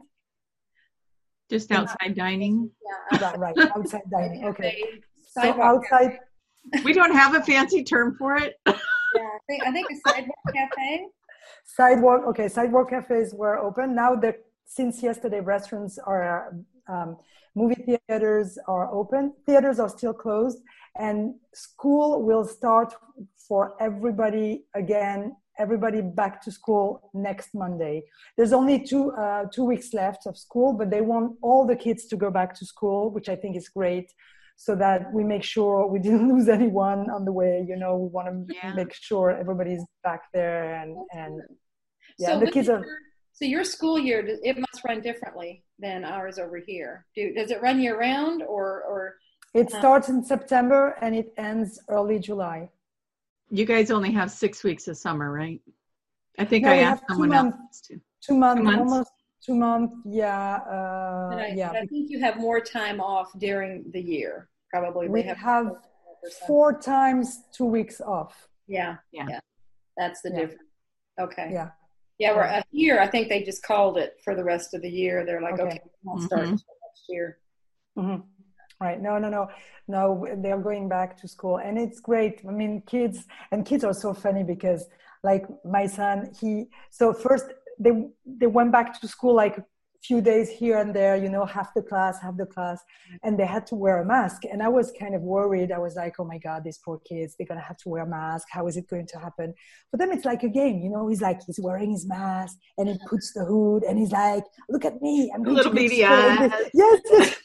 Just outside yeah. dining. Yeah, right, right. Outside dining. Okay, so outside. We don't have a fancy term for it. Yeah, I think I think a sidewalk cafe. Sidewalk, okay, sidewalk cafes were open. Now that since yesterday, restaurants are, um, movie theaters are open. Theaters are still closed, and school will start for everybody again, everybody back to school next Monday. There's only two, uh, two weeks left of school, but they want all the kids to go back to school, which I think is great, so that we make sure we didn't lose anyone on the way. You know, we want to yeah. make sure everybody's back there, and, and yeah, so the kids your, are. So your school year, it must run differently than ours over here. Do, does it run year round or? or it starts um, in September and it ends early July. You guys only have six weeks of summer, right? I think no, I asked someone else too. Two months, two months, almost two months, yeah, uh, I, yeah. I think you have more time off during the year. Probably we they have, have four times two weeks off. Yeah, yeah, yeah. That's the yeah. difference. Okay. Yeah. Yeah, we're yeah. here. I think they just called it for the rest of the year. They're like, okay, okay we'll start mm-hmm. next year. Mm-hmm. Right. No, no, no, no. They're going back to school, and it's great. I mean, kids and kids are so funny because, like, my son, he so first they they went back to school like a few days here and there, you know, half the class, half the class, and they had to wear a mask. And I was kind of worried. I was like, oh my God, these poor kids, they're gonna have to wear a mask. How is it going to happen? But then it's like a game, you know. He's like, he's wearing his mask, and he puts the hood, and he's like, look at me, I'm going little to beady eyes. Yes. yes.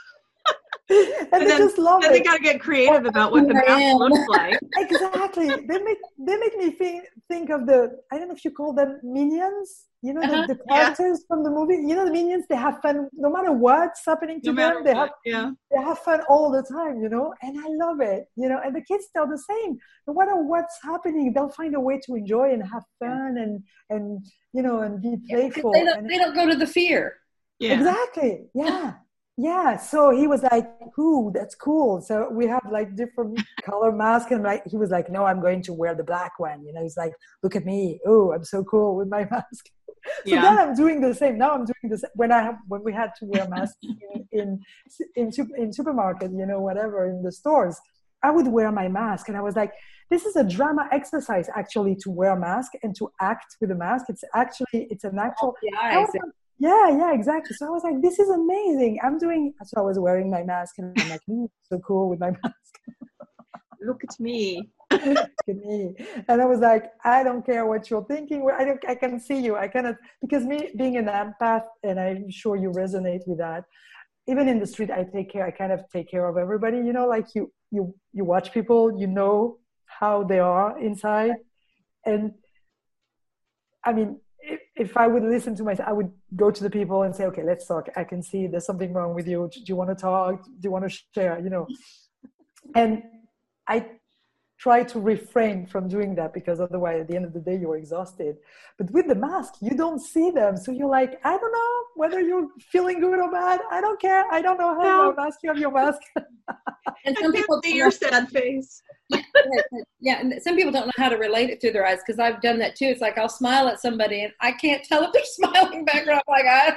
and, and they then, just love then it. they gotta get creative about what the mask looks like. Exactly. They make they make me think think of the I don't know if you call them minions. You know, uh-huh. the, the characters yeah. from the movie. You know, the minions. They have fun no matter what's happening to no them. They what, have yeah. they have fun all the time. You know, and I love it. You know, and the kids tell the same. No matter what's happening, they'll find a way to enjoy and have fun yeah. and and you know and be playful. Yeah, they, don't, and, they don't go to the fear. Yeah. Exactly. Yeah. Yeah, so he was like, "Ooh, that's cool." So we have like different color masks, and like he was like, "No, I'm going to wear the black one." You know, he's like, "Look at me! Oh, I'm so cool with my mask." So yeah. then I'm doing the same. Now I'm doing this when I have when we had to wear masks in in in, in supermarket, you know, whatever in the stores. I would wear my mask, and I was like, "This is a drama exercise, actually, to wear a mask and to act with a mask. It's actually it's an actual." Yeah, Yeah, yeah, exactly. So I was like, this is amazing. I'm doing, so I was wearing my mask and I'm like, mm, so cool with my mask. Look at me. Look at me. And I was like, I don't care what you're thinking. I don't, I can see you. I cannot, because me being an empath, and I'm sure you resonate with that. Even in the street, I take care, I kind of take care of everybody, you know, like you, you, you watch people, you know how they are inside. And I mean, if I would listen to myself, I would go to the people and say, okay, let's talk. I can see there's something wrong with you. Do you want to talk? Do you want to share? You know, and I try to refrain from doing that because otherwise at the end of the day, you're exhausted. But with the mask, you don't see them. So you're like, I don't know whether you're feeling good or bad. I don't care. I don't know how no. your mask, you have your mask. And some people see your sad face. Yeah, and some people don't know how to relate it through their eyes because I've done that too. It's like I'll smile at somebody and I can't tell if they're smiling back or not. Like I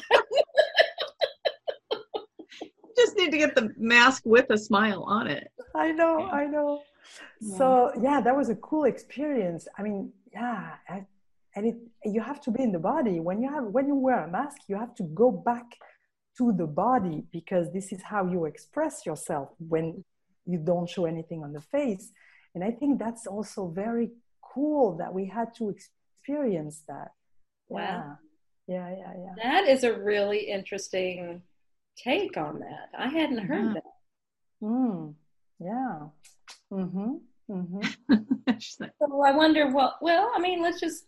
just need to get the mask with a smile on it. I know, yeah. I know. Yeah. So yeah, that was a cool experience. I mean, yeah, I, and it you have to be in the body when you have when you wear a mask. You have to go back to the body because this is how you express yourself when you don't show anything on the face. And I think that's also very cool that we had to experience that. Wow. Yeah, yeah, yeah. yeah. That is a really interesting take on that. I hadn't heard yeah. that. Mm, yeah. Mm-hmm. Mm-hmm. So I wonder, well, well, I mean, let's just,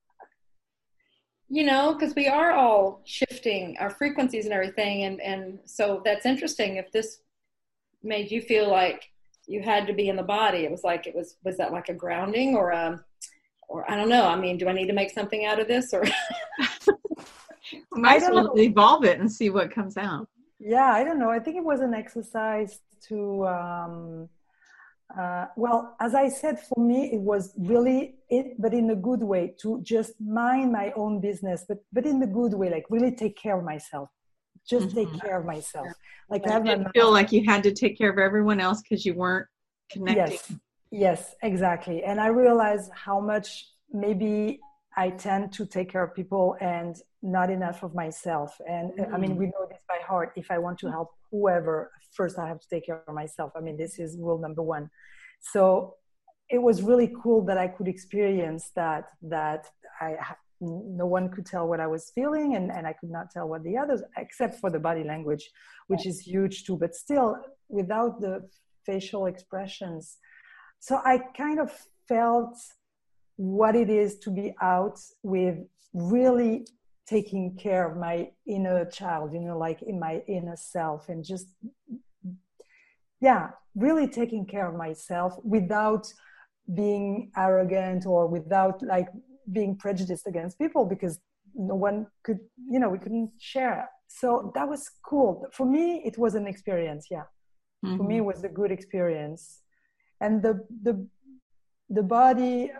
you know, because we are all shifting our frequencies and everything. And, and so that's interesting. If this made you feel like you had to be in the body, it was like it was was that like a grounding or a or I don't know, I mean, do I need to make something out of this or we might as well evolve it and see what comes out. Yeah, I don't know, I think it was an exercise to um uh well, as I said, for me it was really it but in a good way, to just mind my own business, but but in the good way, like really take care of myself. Just take mm-hmm. care of myself. Like you I have didn't my feel like you had to take care of everyone else because you weren't connecting. Yes, yes, exactly. And I realized how much maybe I tend to take care of people and not enough of myself. And mm. I mean, we know this by heart. If I want to help whoever, first I have to take care of myself. I mean, this is rule number one. So it was really cool that I could experience that, that I no one could tell what I was feeling, and, and I could not tell what the others, except for the body language, which is huge too, but still without the facial expressions. So I kind of felt what it is to be out with really taking care of my inner child, you know, like in my inner self, and just, yeah, really taking care of myself without being arrogant or without like being prejudiced against people, because no one could, you know, we couldn't share. So that was cool. For me, it was an experience. Yeah. Mm-hmm. For me, it was a good experience. And the, the, the body,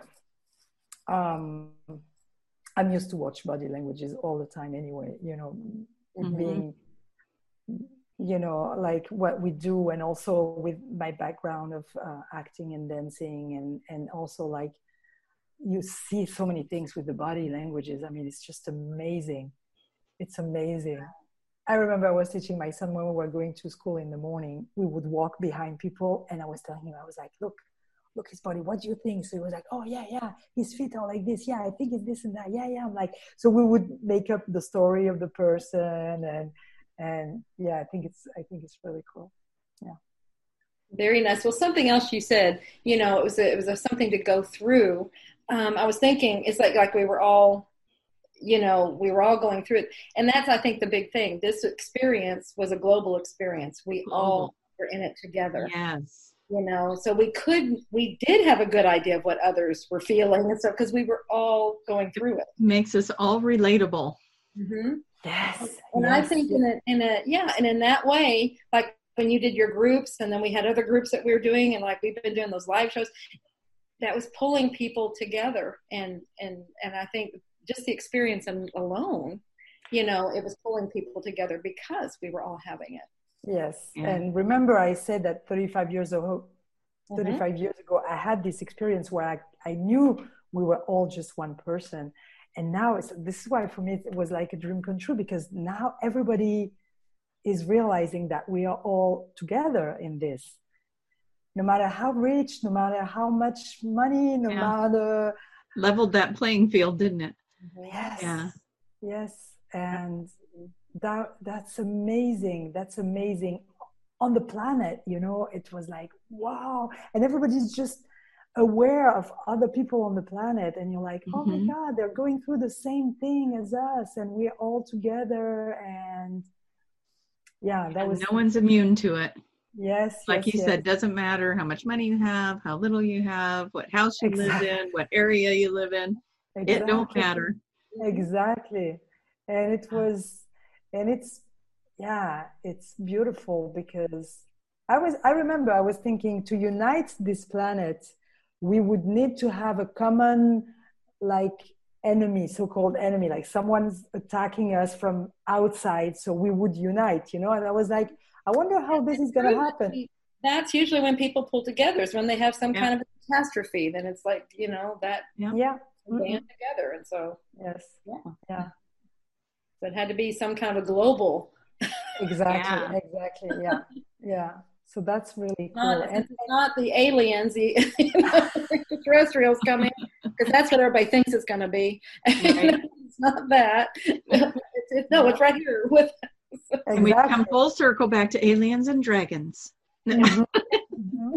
um, I'm used to watch body languages all the time anyway, you know, mm-hmm. being, you know, like what we do, and also with my background of uh, acting and dancing, and, and also like you see so many things with the body languages. I mean, it's just amazing. It's amazing. I remember I was teaching my son when we were going to school in the morning, we would walk behind people, and I was telling him, I was like, look, look his body, what do you think? So he was like, oh yeah, yeah, his feet are like this. Yeah, I think it's this and that. Yeah, yeah. I'm like, so we would make up the story of the person, and, and yeah, I think it's, I think it's really cool. Yeah. Very nice. Well, something else you said, you know, it was a, it was a, something to go through. Um, I was thinking, it's like, like we were all, you know, we were all going through it. And that's, I think, the big thing. This experience was a global experience. We global. all were in it together. Yes. You know, so we could, we did have a good idea of what others were feeling and stuff, because we were all going through it. Makes us all relatable. Mm-hmm. Yes. And yes. I think in a, in a, yeah, and in that way, like when you did your groups, and then we had other groups that we were doing, and like we've been doing those live shows, that was pulling people together. And, and, and I think just the experience alone, you know, it was pulling people together because we were all having it. Yes. Yeah. And remember I said that thirty-five years ago, thirty-five mm-hmm. years ago, I had this experience where I, I knew we were all just one person. And now it's, this is why for me it was like a dream come true, because now everybody is realizing that we are all together in this. No matter how rich, no matter how much money, no yeah. matter... Leveled that playing field, didn't it? Yes. Yeah. Yes. And that that's amazing. That's amazing. On the planet, you know, it was like, wow. And everybody's just aware of other people on the planet. And you're like, oh mm-hmm. my God, they're going through the same thing as us. And we're all together. And yeah, that and was... no one's immune to it. Yes. Like yes, you yes. said, doesn't matter how much money you have, how little you have, what house you exactly. live in, what area you live in. Exactly. It don't matter. Exactly. And it was, and it's, yeah, it's beautiful, because I was, I remember I was thinking, to unite this planet, we would need to have a common, like, enemy, so-called enemy, like someone's attacking us from outside, so we would unite, you know? And I was like, I wonder how this is going to happen. That's usually when people pull together, is when they have some yeah. kind of a catastrophe. Then it's like, you know, that yeah, yeah. band mm-hmm. together. And so, yes, yeah, yeah. So it had to be some kind of a global. Exactly, yeah. exactly, yeah, yeah. So that's really cool. Not, and it's not the aliens, the you know, extraterrestrials coming, because that's what everybody thinks it's going to be. Right. It's not that. It's, it's, no, it's right here with us. Exactly. And we come full circle back to aliens and dragons. Mm-hmm. Mm-hmm.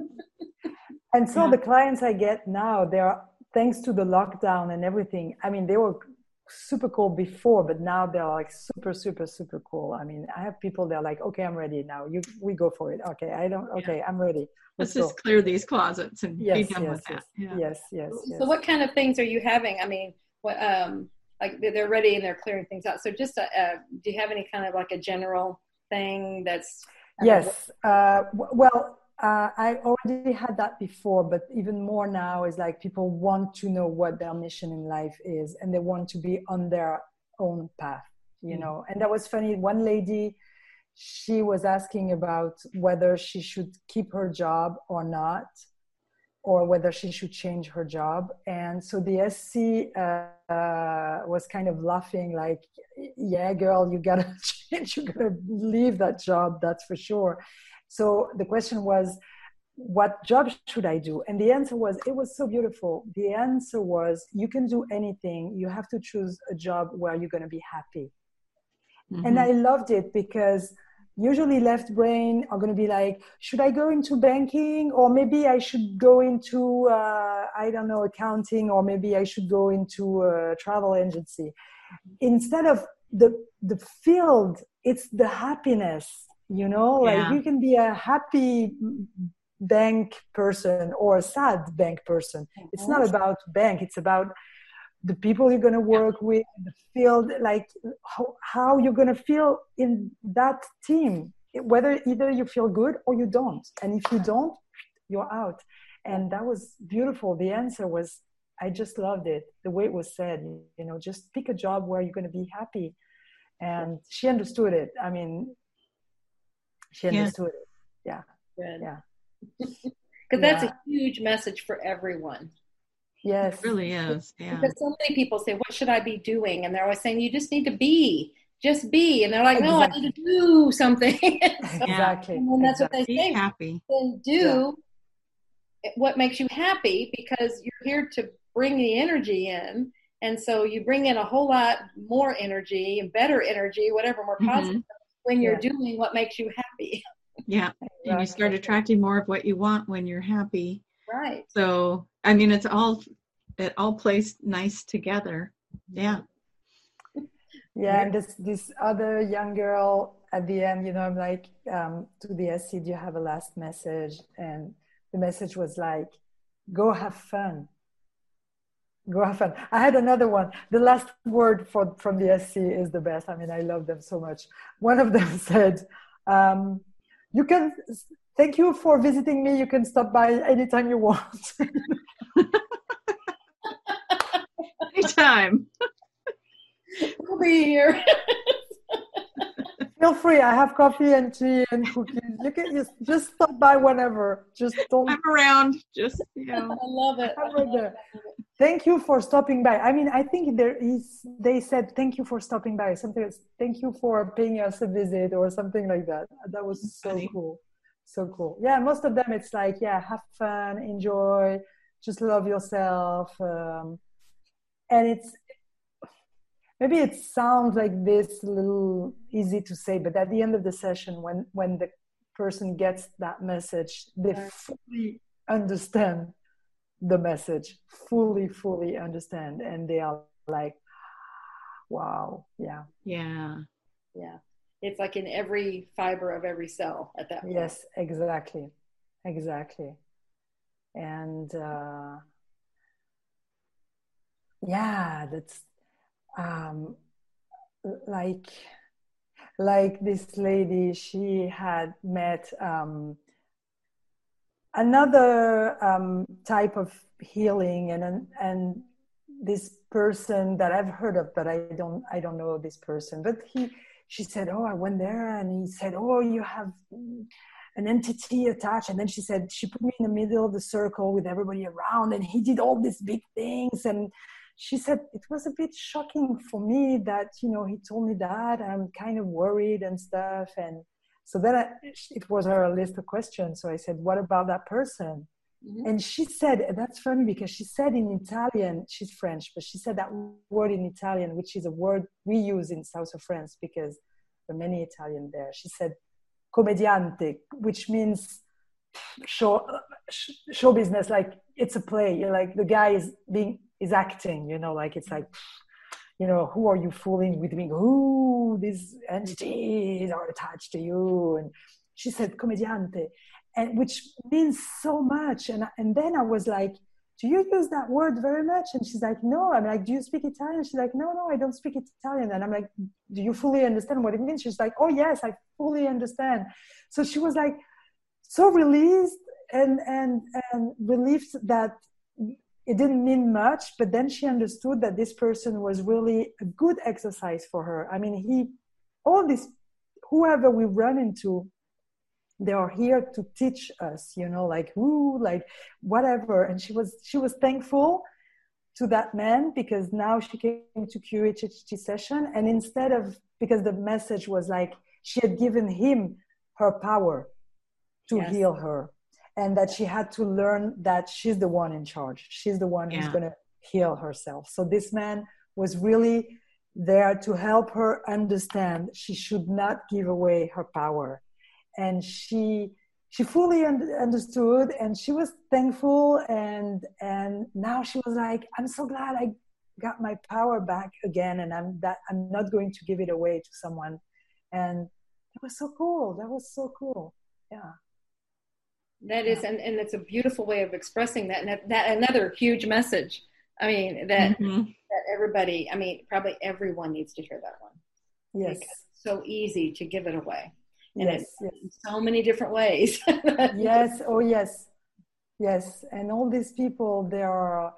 And so yeah. the clients I get now, they're, thanks to the lockdown and everything, I mean, they were super cool before, but now they're like super, super, super cool. I mean, I have people, they're like, okay, I'm ready now. You, we go for it. Okay, I don't, okay, yeah. I'm ready. Let's, Let's just clear these closets and yes, be done yes, with yes, that. Yeah. Yes, yes, yes. So what kind of things are you having? I mean, what, um, like they're ready and they're clearing things out. So just, uh, uh, do you have any kind of like a general thing that's... Yes. Uh, w- well, uh, I already had that before, but even more now is like people want to know what their mission in life is, and they want to be on their own path, you mm-hmm. know. And that was funny. One lady, she was asking about whether she should keep her job or not, or whether she should change her job. And so the S C uh, uh, was kind of laughing like, yeah, girl, you gotta change, you gotta leave that job, that's for sure. So the question was, what job should I do? And the answer was, it was so beautiful. The answer was, you can do anything. You have to choose a job where you're gonna be happy. Mm-hmm. And I loved it, because usually left brain are going to be like, should I go into banking, or maybe I should go into, uh, I don't know, accounting, or maybe I should go into a travel agency. Instead of the the field, it's the happiness, you know, like yeah. you can be a happy bank person or a sad bank person. It's not about bank. It's about the people you're going to work yeah. with, the field, like how, how you're going to feel in that team, whether either you feel good or you don't. And if you don't, you're out. And that was beautiful. The answer was, I just loved it. The way it was said, you know, just pick a job where you're going to be happy. And she understood it. I mean, she understood yeah. it. Yeah. Good. Yeah. Because that's yeah. a huge message for everyone. Yes. It really is. Yeah. Because so many people say, what should I be doing? And they're always saying, you just need to be. Just be. And they're like, no, exactly. I need to do something. So, exactly. And that's exactly. what they say. Be happy. Then do yeah. what makes you happy, because you're here to bring the energy in. And so you bring in a whole lot more energy and better energy, whatever, more positive, mm-hmm. when you're yeah. doing what makes you happy. Yeah. Exactly. And you start attracting more of what you want when you're happy. Right. So, I mean, it's all, it all plays nice together. Yeah. Yeah. And this, this other young girl at the end, you know, I'm like, um, to the S C, do you have a last message? And the message was like, go have fun. Go have fun. I had another one. The last word for, from the S C is the best. I mean, I love them so much. One of them said, um, you can, thank you for visiting me. You can stop by anytime you want. Anytime. We'll be here. Feel free. I have coffee and tea and cookies. You can just, just stop by whenever. Just don't. I'm around. Just, you know. I love it. I'm right there. Thank you for stopping by. I mean, I think there is, they said, thank you for stopping by. Something else, thank you for paying us a visit or something like that. That was so funny. Cool. So cool. Yeah, most of them, it's like, yeah, have fun, enjoy, just love yourself. Um, and it's, maybe it sounds like this a little easy to say, but at the end of the session, when, when the person gets that message, they fully understand the message, fully, fully understand. And they are like, wow. Yeah. Yeah. Yeah. It's like in every fiber of every cell at that point. Yes, exactly. Exactly. And, uh, yeah, that's, um, like, like this lady, she had met, um, another um, type of healing, and and this person that I've heard of, but I don't I don't know this person. But he, she said, oh, I went there, and he said, oh, you have an entity attached. And then she said, she put me in the middle of the circle with everybody around, and he did all these big things. And she said, it was a bit shocking for me that, you know, he told me that. I'm kind of worried and stuff. And so then I, it was her list of questions. So I said, what about that person? Mm-hmm. And she said, and that's funny because she said in Italian, she's French, but she said that word in Italian, which is a word we use in south of France because there are many Italian there. She said, commediante, which means show, show business, like it's a play. You're like, the guy is being, is acting, you know, like it's like, you know, who are you fooling with me? Who these entities are attached to you? And she said, commediante, and which means so much. And, and then I was like, do you use that word very much? And she's like, no. I'm like, do you speak Italian? She's like, no, no, I don't speak Italian. And I'm like, do you fully understand what it means? She's like, oh yes, I fully understand. So she was like, so released and, and, and relieved that it didn't mean much, but then she understood that this person was really a good exercise for her. I mean, he, all this, whoever we run into, they are here to teach us, you know, like, ooh, like whatever. And she was, she was thankful to that man because now she came to Q H H T session. And instead of, because the message was like, she had given him her power to yes. heal her. And that she had to learn that she's the one in charge. She's the one yeah. who's going to heal herself. So this man was really there to help her understand she should not give away her power. And she she fully un- understood, and she was thankful. And and now she was like, I'm so glad I got my power back again, and I'm that I'm not going to give it away to someone. And it was so cool. That was so cool. Yeah. That is, and, and it's a beautiful way of expressing that. And that, that another huge message I mean, that, mm-hmm. that everybody, I mean, probably everyone needs to hear that one. Yes. Because it's so easy to give it away. And Yes, it's yes. in so many different ways. Yes. Oh, yes. Yes. And all these people, they are,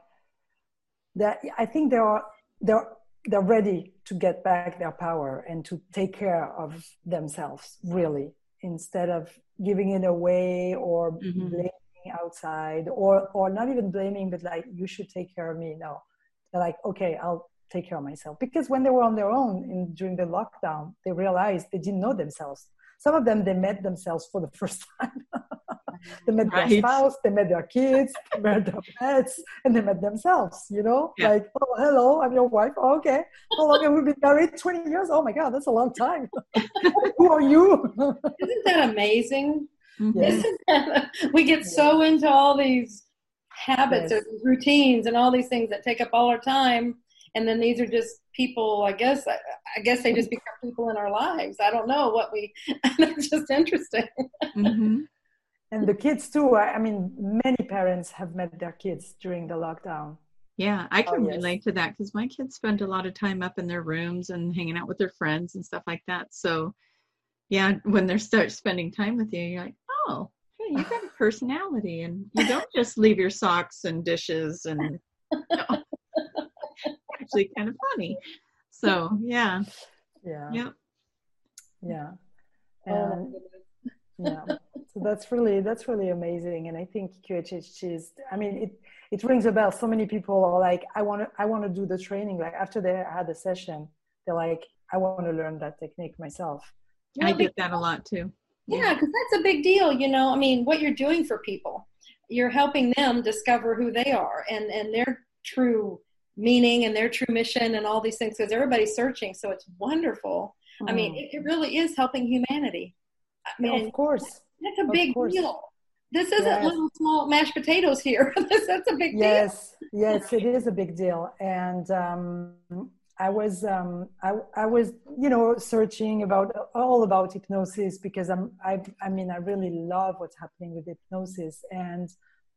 that I think they are, they're, they're ready to get back their power and to take care of themselves, really, instead of giving it away or mm-hmm. blaming outside, or, or not even blaming, but like, you should take care of me. No, they're like, okay, I'll take care of myself. Because when they were on their own in, during the lockdown, they realized they didn't know themselves. Some of them, they met themselves for the first time. They met right. their spouse, they met their kids, they met their pets, and they met themselves, you know? Yeah. Like, oh, hello, I'm your wife. Oh, okay. How long have we been married? twenty years? Oh my God, that's a long time. Who are you? Isn't that amazing? Mm-hmm. Yes. Isn't that, we get so into all these habits Yes. or routines and all these things that take up all our time. And then these are just people, I guess, I, I guess they just become people in our lives. I don't know what we, it's just interesting. Mm-hmm. And the kids too. I, I mean, many parents have met their kids during the lockdown. Yeah, I can Oh, yes. relate to that because my kids spend a lot of time up in their rooms and hanging out with their friends and stuff like that. So, yeah, when they start spending time with you, you're like, oh, hey, you got a personality, and you don't just leave your socks and dishes and you know, actually kind of funny. So, yeah. Yeah. Yep. Yeah. Oh, my And goodness. yeah, so that's really that's really amazing. And I think Q H H is, I mean, it it rings a bell. So many people are like, I want to I want to do the training. Like after they had the session, they're like, I want to learn that technique myself. I Well, get that a lot too. yeah, because that's a big deal. You know, I mean, what you're doing for people, you're helping them discover who they are and and their true meaning and their true mission and all these things, because everybody's searching. So it's wonderful. Mm. I mean, it, it really is helping humanity. I mean, Of course. that's a big course. deal. This isn't Yes. little small mashed potatoes here. this, that's a big Yes, yes, it is a big deal. And um, I was, um, I, I was, you know, searching about all about hypnosis because I'm, I, I mean, I really love what's happening with hypnosis. And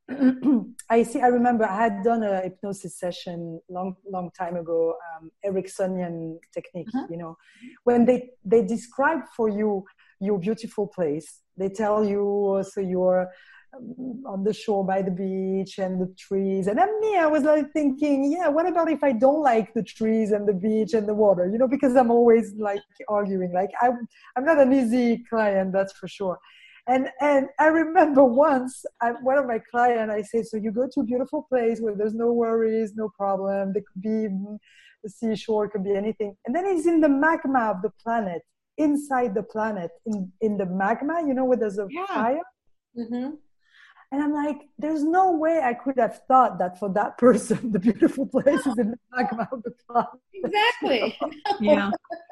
I see, I remember I had done a hypnosis session long, long time ago, um, Ericksonian technique, Uh-huh. you know, when they, they describe for you your beautiful place. They tell you, so you're um, on the shore by the beach and the trees. And then me, I was like thinking, yeah, what about if I don't like the trees and the beach and the water, you know, because I'm always like arguing, like I'm, I'm not an easy client, that's for sure. And and I remember once, I, one of my clients, I said, so you go to a beautiful place where there's no worries, no problem. There could be the seashore, it could be anything. And then he's in the magma of the planet, inside the planet, in, in the magma, you know, where there's a Yeah. fire. Mm-hmm. And I'm like, there's no way I could have thought that for that person, the beautiful place is in the magma of the planet. Exactly. Yeah.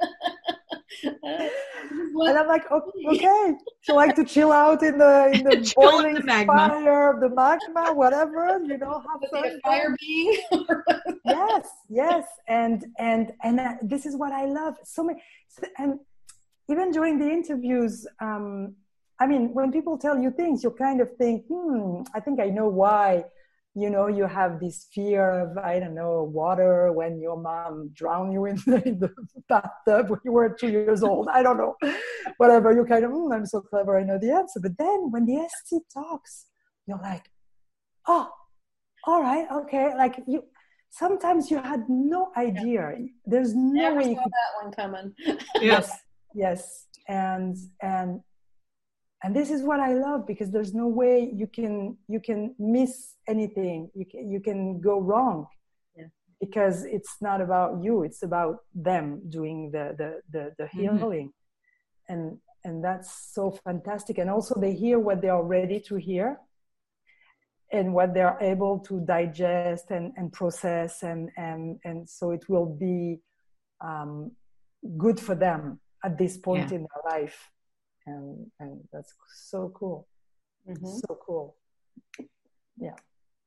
And I'm like, okay, she like to chill out in the in the Chill in boiling the magma. fire of the magma, whatever, you know, have Was fun. he a fire being? Yes, yes, and and and uh, this is what I love so many. And even during the interviews, um, I mean, when people tell you things, you kind of think, hmm, I think I know why. You know, you have this fear of, I don't know, water when your mom drowned you in the, in the bathtub when you were two years old. I don't know. Whatever. You kind of, mm, I'm so clever, I know the answer. But then when the S T talks, you're like, oh, all right, okay. Like you, sometimes you had no idea. There's no Never way saw you could. that one coming. Yes, yes. And, and, And this is what I love, because there's no way you can you can miss anything. You can you can go wrong, yeah. Because it's not about you. It's about them doing the the the, the healing, mm-hmm. and and that's so fantastic. And also they hear what they are ready to hear, and what they are able to digest and, and process, and and and so it will be um, good for them at this point yeah. in their life. And, and that's so cool. Mm-hmm. So cool. Yeah.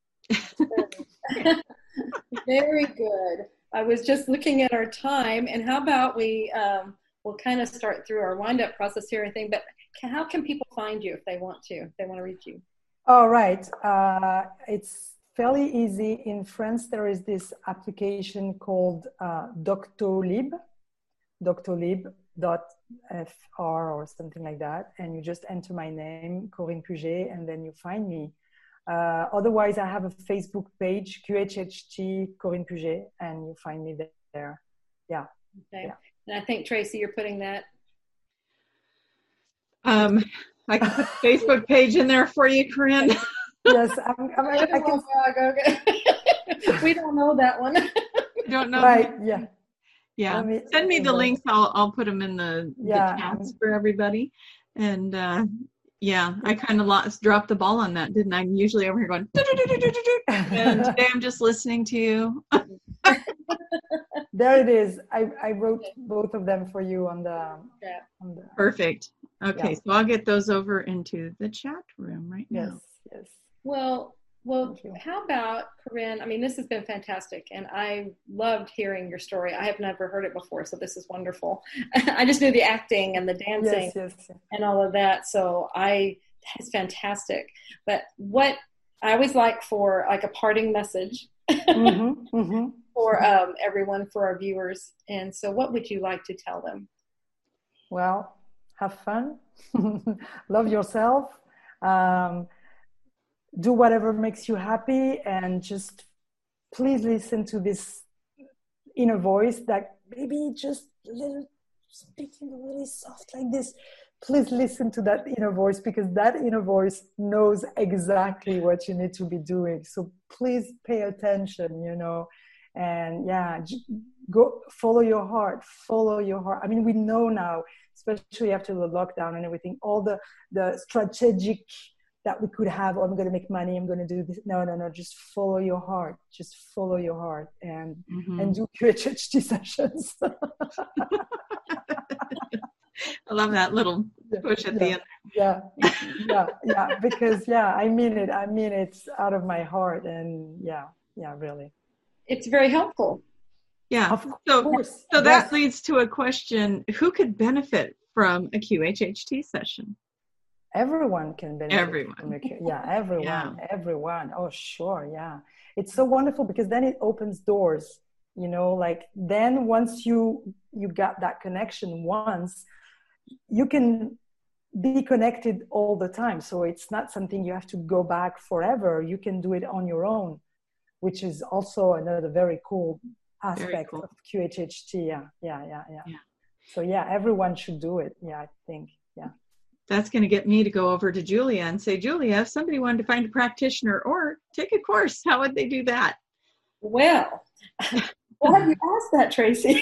Very good. I was just looking at our time, and how about we, um, we'll kind of start through our wind-up process here, I think, but can, how can people find you if they want to, if they want to reach you? All right. Uh, it's fairly easy. In France, there is this application called uh, Doctolib, Doctolib dot F R or something like that. And you just enter my name, Corinne Puget, and then you find me. Uh, otherwise, I have a Facebook page, Q H H T Corinne Puget, and you find me there. Yeah. Okay. Yeah. And I think, Tracy, you're putting that. Um, I can put the Facebook page in there for you, Corinne. Yes, I'm, I'm, I, I can. Okay. We don't know that one. I don't know. Right. Yeah. Yeah. Me, Send me the links. I'll I'll put them in the, yeah, the chats for everybody. And uh, yeah, I kind of lost dropped the ball on that, didn't I? I'm usually over here going. And today I'm just listening to you. There it is. I, I wrote both of them for you on the. Yeah. On the Perfect. Okay, yeah. so I'll get those over into the chat room right now. Yes. Yes. Well, well, how about, Corinne? I mean, this has been fantastic, and I loved hearing your story. I have never heard it before, so this is wonderful. I just knew the acting and the dancing yes, yes, yes. and all of that, so I that's fantastic. But what I always like for like a parting message mm-hmm, mm-hmm. for um, everyone, for our viewers, and so what would you like to tell them? Well, have fun, love yourself. Um, do whatever makes you happy, and just please listen to this inner voice that maybe just a little speaking really soft like this. Please listen to that inner voice, because that inner voice knows exactly what you need to be doing. So please pay attention, you know, and yeah, go follow your heart, follow your heart. I mean, we know now, especially after the lockdown and everything, all the, the strategic that we could have, oh, I'm going to make money, I'm going to do this. No, no, no, just follow your heart. Just follow your heart and mm-hmm. and do Q H H T sessions. I love that little push at yeah, the end. Yeah, yeah, yeah, because, yeah, I mean it. I mean it's out of my heart. And, yeah, yeah, really. It's very helpful. Yeah. Of so course. so that yes. leads to a question. Who could benefit from a Q H H T session? Everyone can benefit. Everyone. From a, yeah, everyone. Yeah. Everyone. Oh, sure. Yeah. It's so wonderful, because then it opens doors, you know, like then once you, you got that connection once, you can be connected all the time. So it's not something you have to go back forever. You can do it on your own, which is also another very cool aspect very cool. of Q H H T. Yeah, yeah, yeah, yeah, yeah. So yeah, everyone should do it. Yeah, I think. Yeah. That's going to get me to go over to Julia and say, Julia, if somebody wanted to find a practitioner or take a course, how would they do that? Well, why have you asked that, Tracy?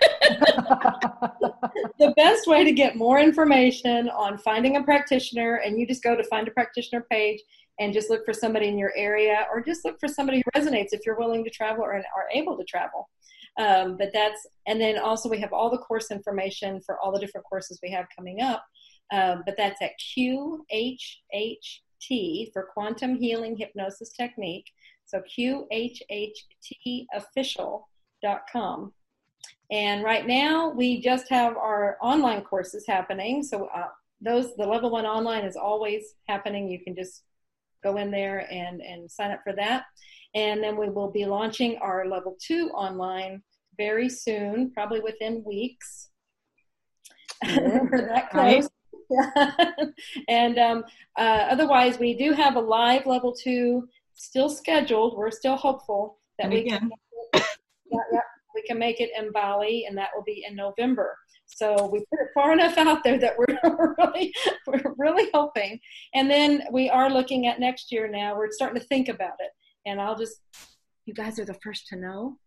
The best way to get more information on finding a practitioner, and you just go to Find a Practitioner page and just look for somebody in your area, or just look for somebody who resonates if you're willing to travel or are able to travel. Um, but that's, and then also we have all the course information for all the different courses we have coming up. Um, but that's at Q H H T for Quantum Healing Hypnosis Technique. So Q H H T official dot com. And right now we just have our online courses happening. So uh, those, the level one online is always happening. You can just go in there and, and sign up for that. And then we will be launching our level two online very soon, probably within weeks. Yeah. We're that close. Right. And um, uh, otherwise, we do have a live level two still scheduled. We're still hopeful that we can, it, yeah, yeah, we can make it in Bali, and that will be in November. So we put it far enough out there that we're really, we're really hoping. And then we are looking at next year now. We're starting to think about it. And I'll just, you guys are the first to know.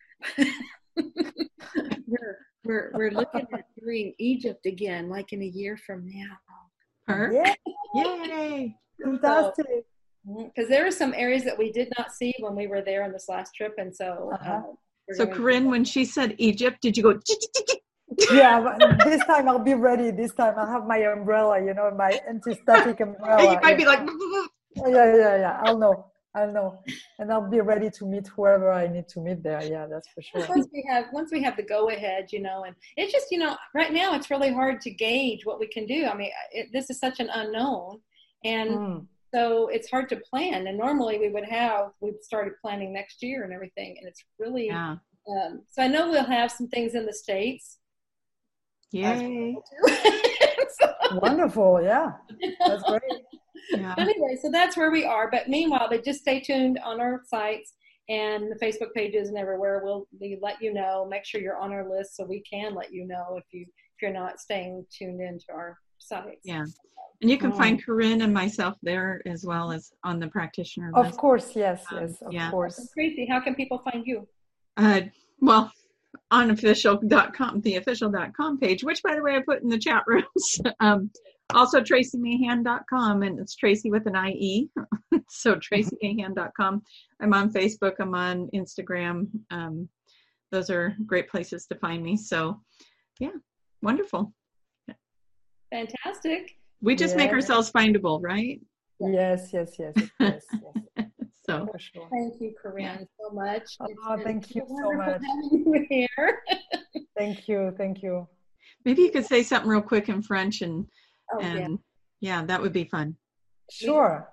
we're, we're, we're looking at doing Egypt again, like in a year from now. Her? Yeah. Yay. Fantastic. Because there are some areas that we did not see when we were there on this last trip. And so, uh-huh. uh, so Corinne, when she said Egypt, did you go? Yeah, but this time I'll be ready. This time I'll have my umbrella, you know, my anti-static umbrella. You might be like, yeah, yeah, yeah. I'll know. I'll know. And I'll be ready to meet whoever I need to meet there. Yeah, that's for sure. Once we have, once we have the go ahead, you know, and it's just, you know, right now it's really hard to gauge what we can do. I mean, it, this is such an unknown. And mm. So it's hard to plan. And normally we would have, we've started planning next year and everything. And it's really, yeah. um, so I know we'll have some things in the States. Yay. So. Wonderful. Yeah. That's great. Yeah. Anyway, so that's where we are. But meanwhile, they just stay tuned on our sites and the Facebook pages and everywhere. We'll we let you know. Make sure you're on our list so we can let you know if you if you're not staying tuned into our sites. Yeah, and you can oh. find Corinne and myself there as well as on the practitioner list. Of course, yes, um, yes, of yeah. course. So Tracy, how can people find you? Uh, well, on official dot com, the official dot com page, which by the way I put in the chat rooms. um, Also tracy mahan dot com, and it's Tracy with an I E. So tracy mahan dot com. I'm on Facebook. I'm on Instagram. Um, those are great places to find me. So, yeah, wonderful. Fantastic. We just yeah. make ourselves findable, right? Yes, yes, yes. yes, yes. So, for sure. Thank you, Corinne, yeah. so much. Oh, thank you so much. Having you here. Thank you, thank you. Maybe you could say something real quick in French and. Oh, and yeah. yeah, that would be fun. Sure.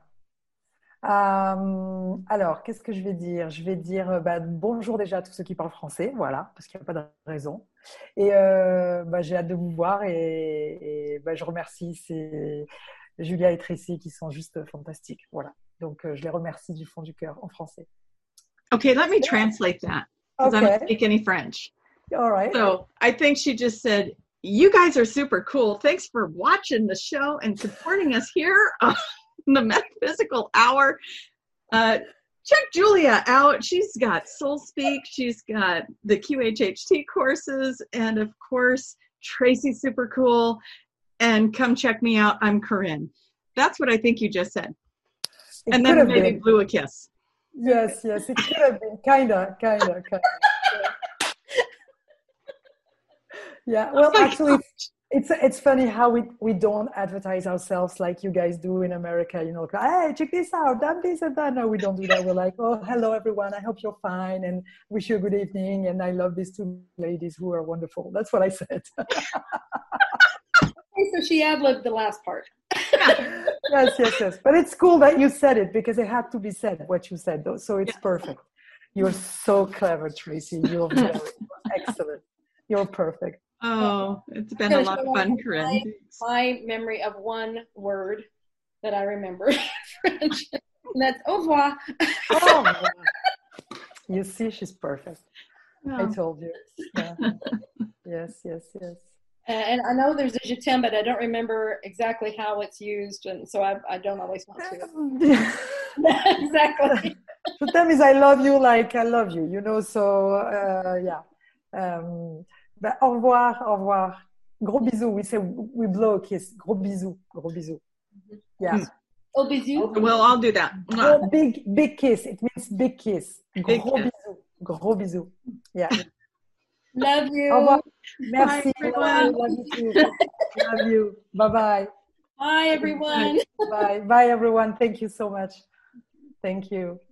Euh, alors, qu'est-ce que je vais dire? Je vais dire bah, bonjour déjà à tous ceux qui parlent français, voilà, parce qu'il n'y a pas de raison. Et euh, bah, j'ai hâte de vous voir et, et bah, je remercie c'est Julia et Tracy qui sont juste fantastiques. Voilà. Donc, euh, je les remercie du fond du cœur en français. Okay, let me translate that because okay. I don't speak any French. All right. So I think she just said, you guys are super cool. Thanks for watching the show and supporting us here on the Metaphysical Hour. Uh, check Julia out. She's got Soul Speak. She's got the Q H H T courses. And, of course, Tracy's super cool. And come check me out. I'm Corinne. That's what I think you just said. It and then maybe been. blew a kiss. Yes, yes. It could have been. Kind of, kind of, kind of. Yeah, well, oh actually, it's it's funny how we, we don't advertise ourselves like you guys do in America. You know, hey, check this out, done this and that. No, we don't do that. We're like, oh, hello, everyone. I hope you're fine and wish you a good evening. And I love these two ladies who are wonderful. That's what I said. Okay, so she ad-libbed the last part. Yes, yes, yes. But it's cool that you said it because it had to be said, what you said, though. So it's yeah. perfect. You're so clever, Tracy. You're very excellent. You're perfect. Oh, it's been a lot of fun, Corinne. My, my memory of one word that I remember in French, and that's au revoir. Oh, you see, she's perfect. Oh. I told you. Yeah. Yes, yes, yes. And I know there's a je t'aime, but I don't remember exactly how it's used, and so I, I don't always want to. Exactly. Je t'aime is I love you like I love you, you know, so uh, yeah. Um, Bah, au revoir, au revoir. Gros bisous. We say we blow a kiss. Gros bisous. Gros bisous. Yeah. Mm. Oh, bisous. Well, I'll do that. Gros, big, big kiss. It means big kiss. Big Gros kiss. bisous. Gros bisous. Yeah. Love you. Au revoir. Merci. Bye, everyone. Love you too. Love you. Bye-bye. Bye, everyone. Bye. Bye, everyone. Thank you so much. Thank you.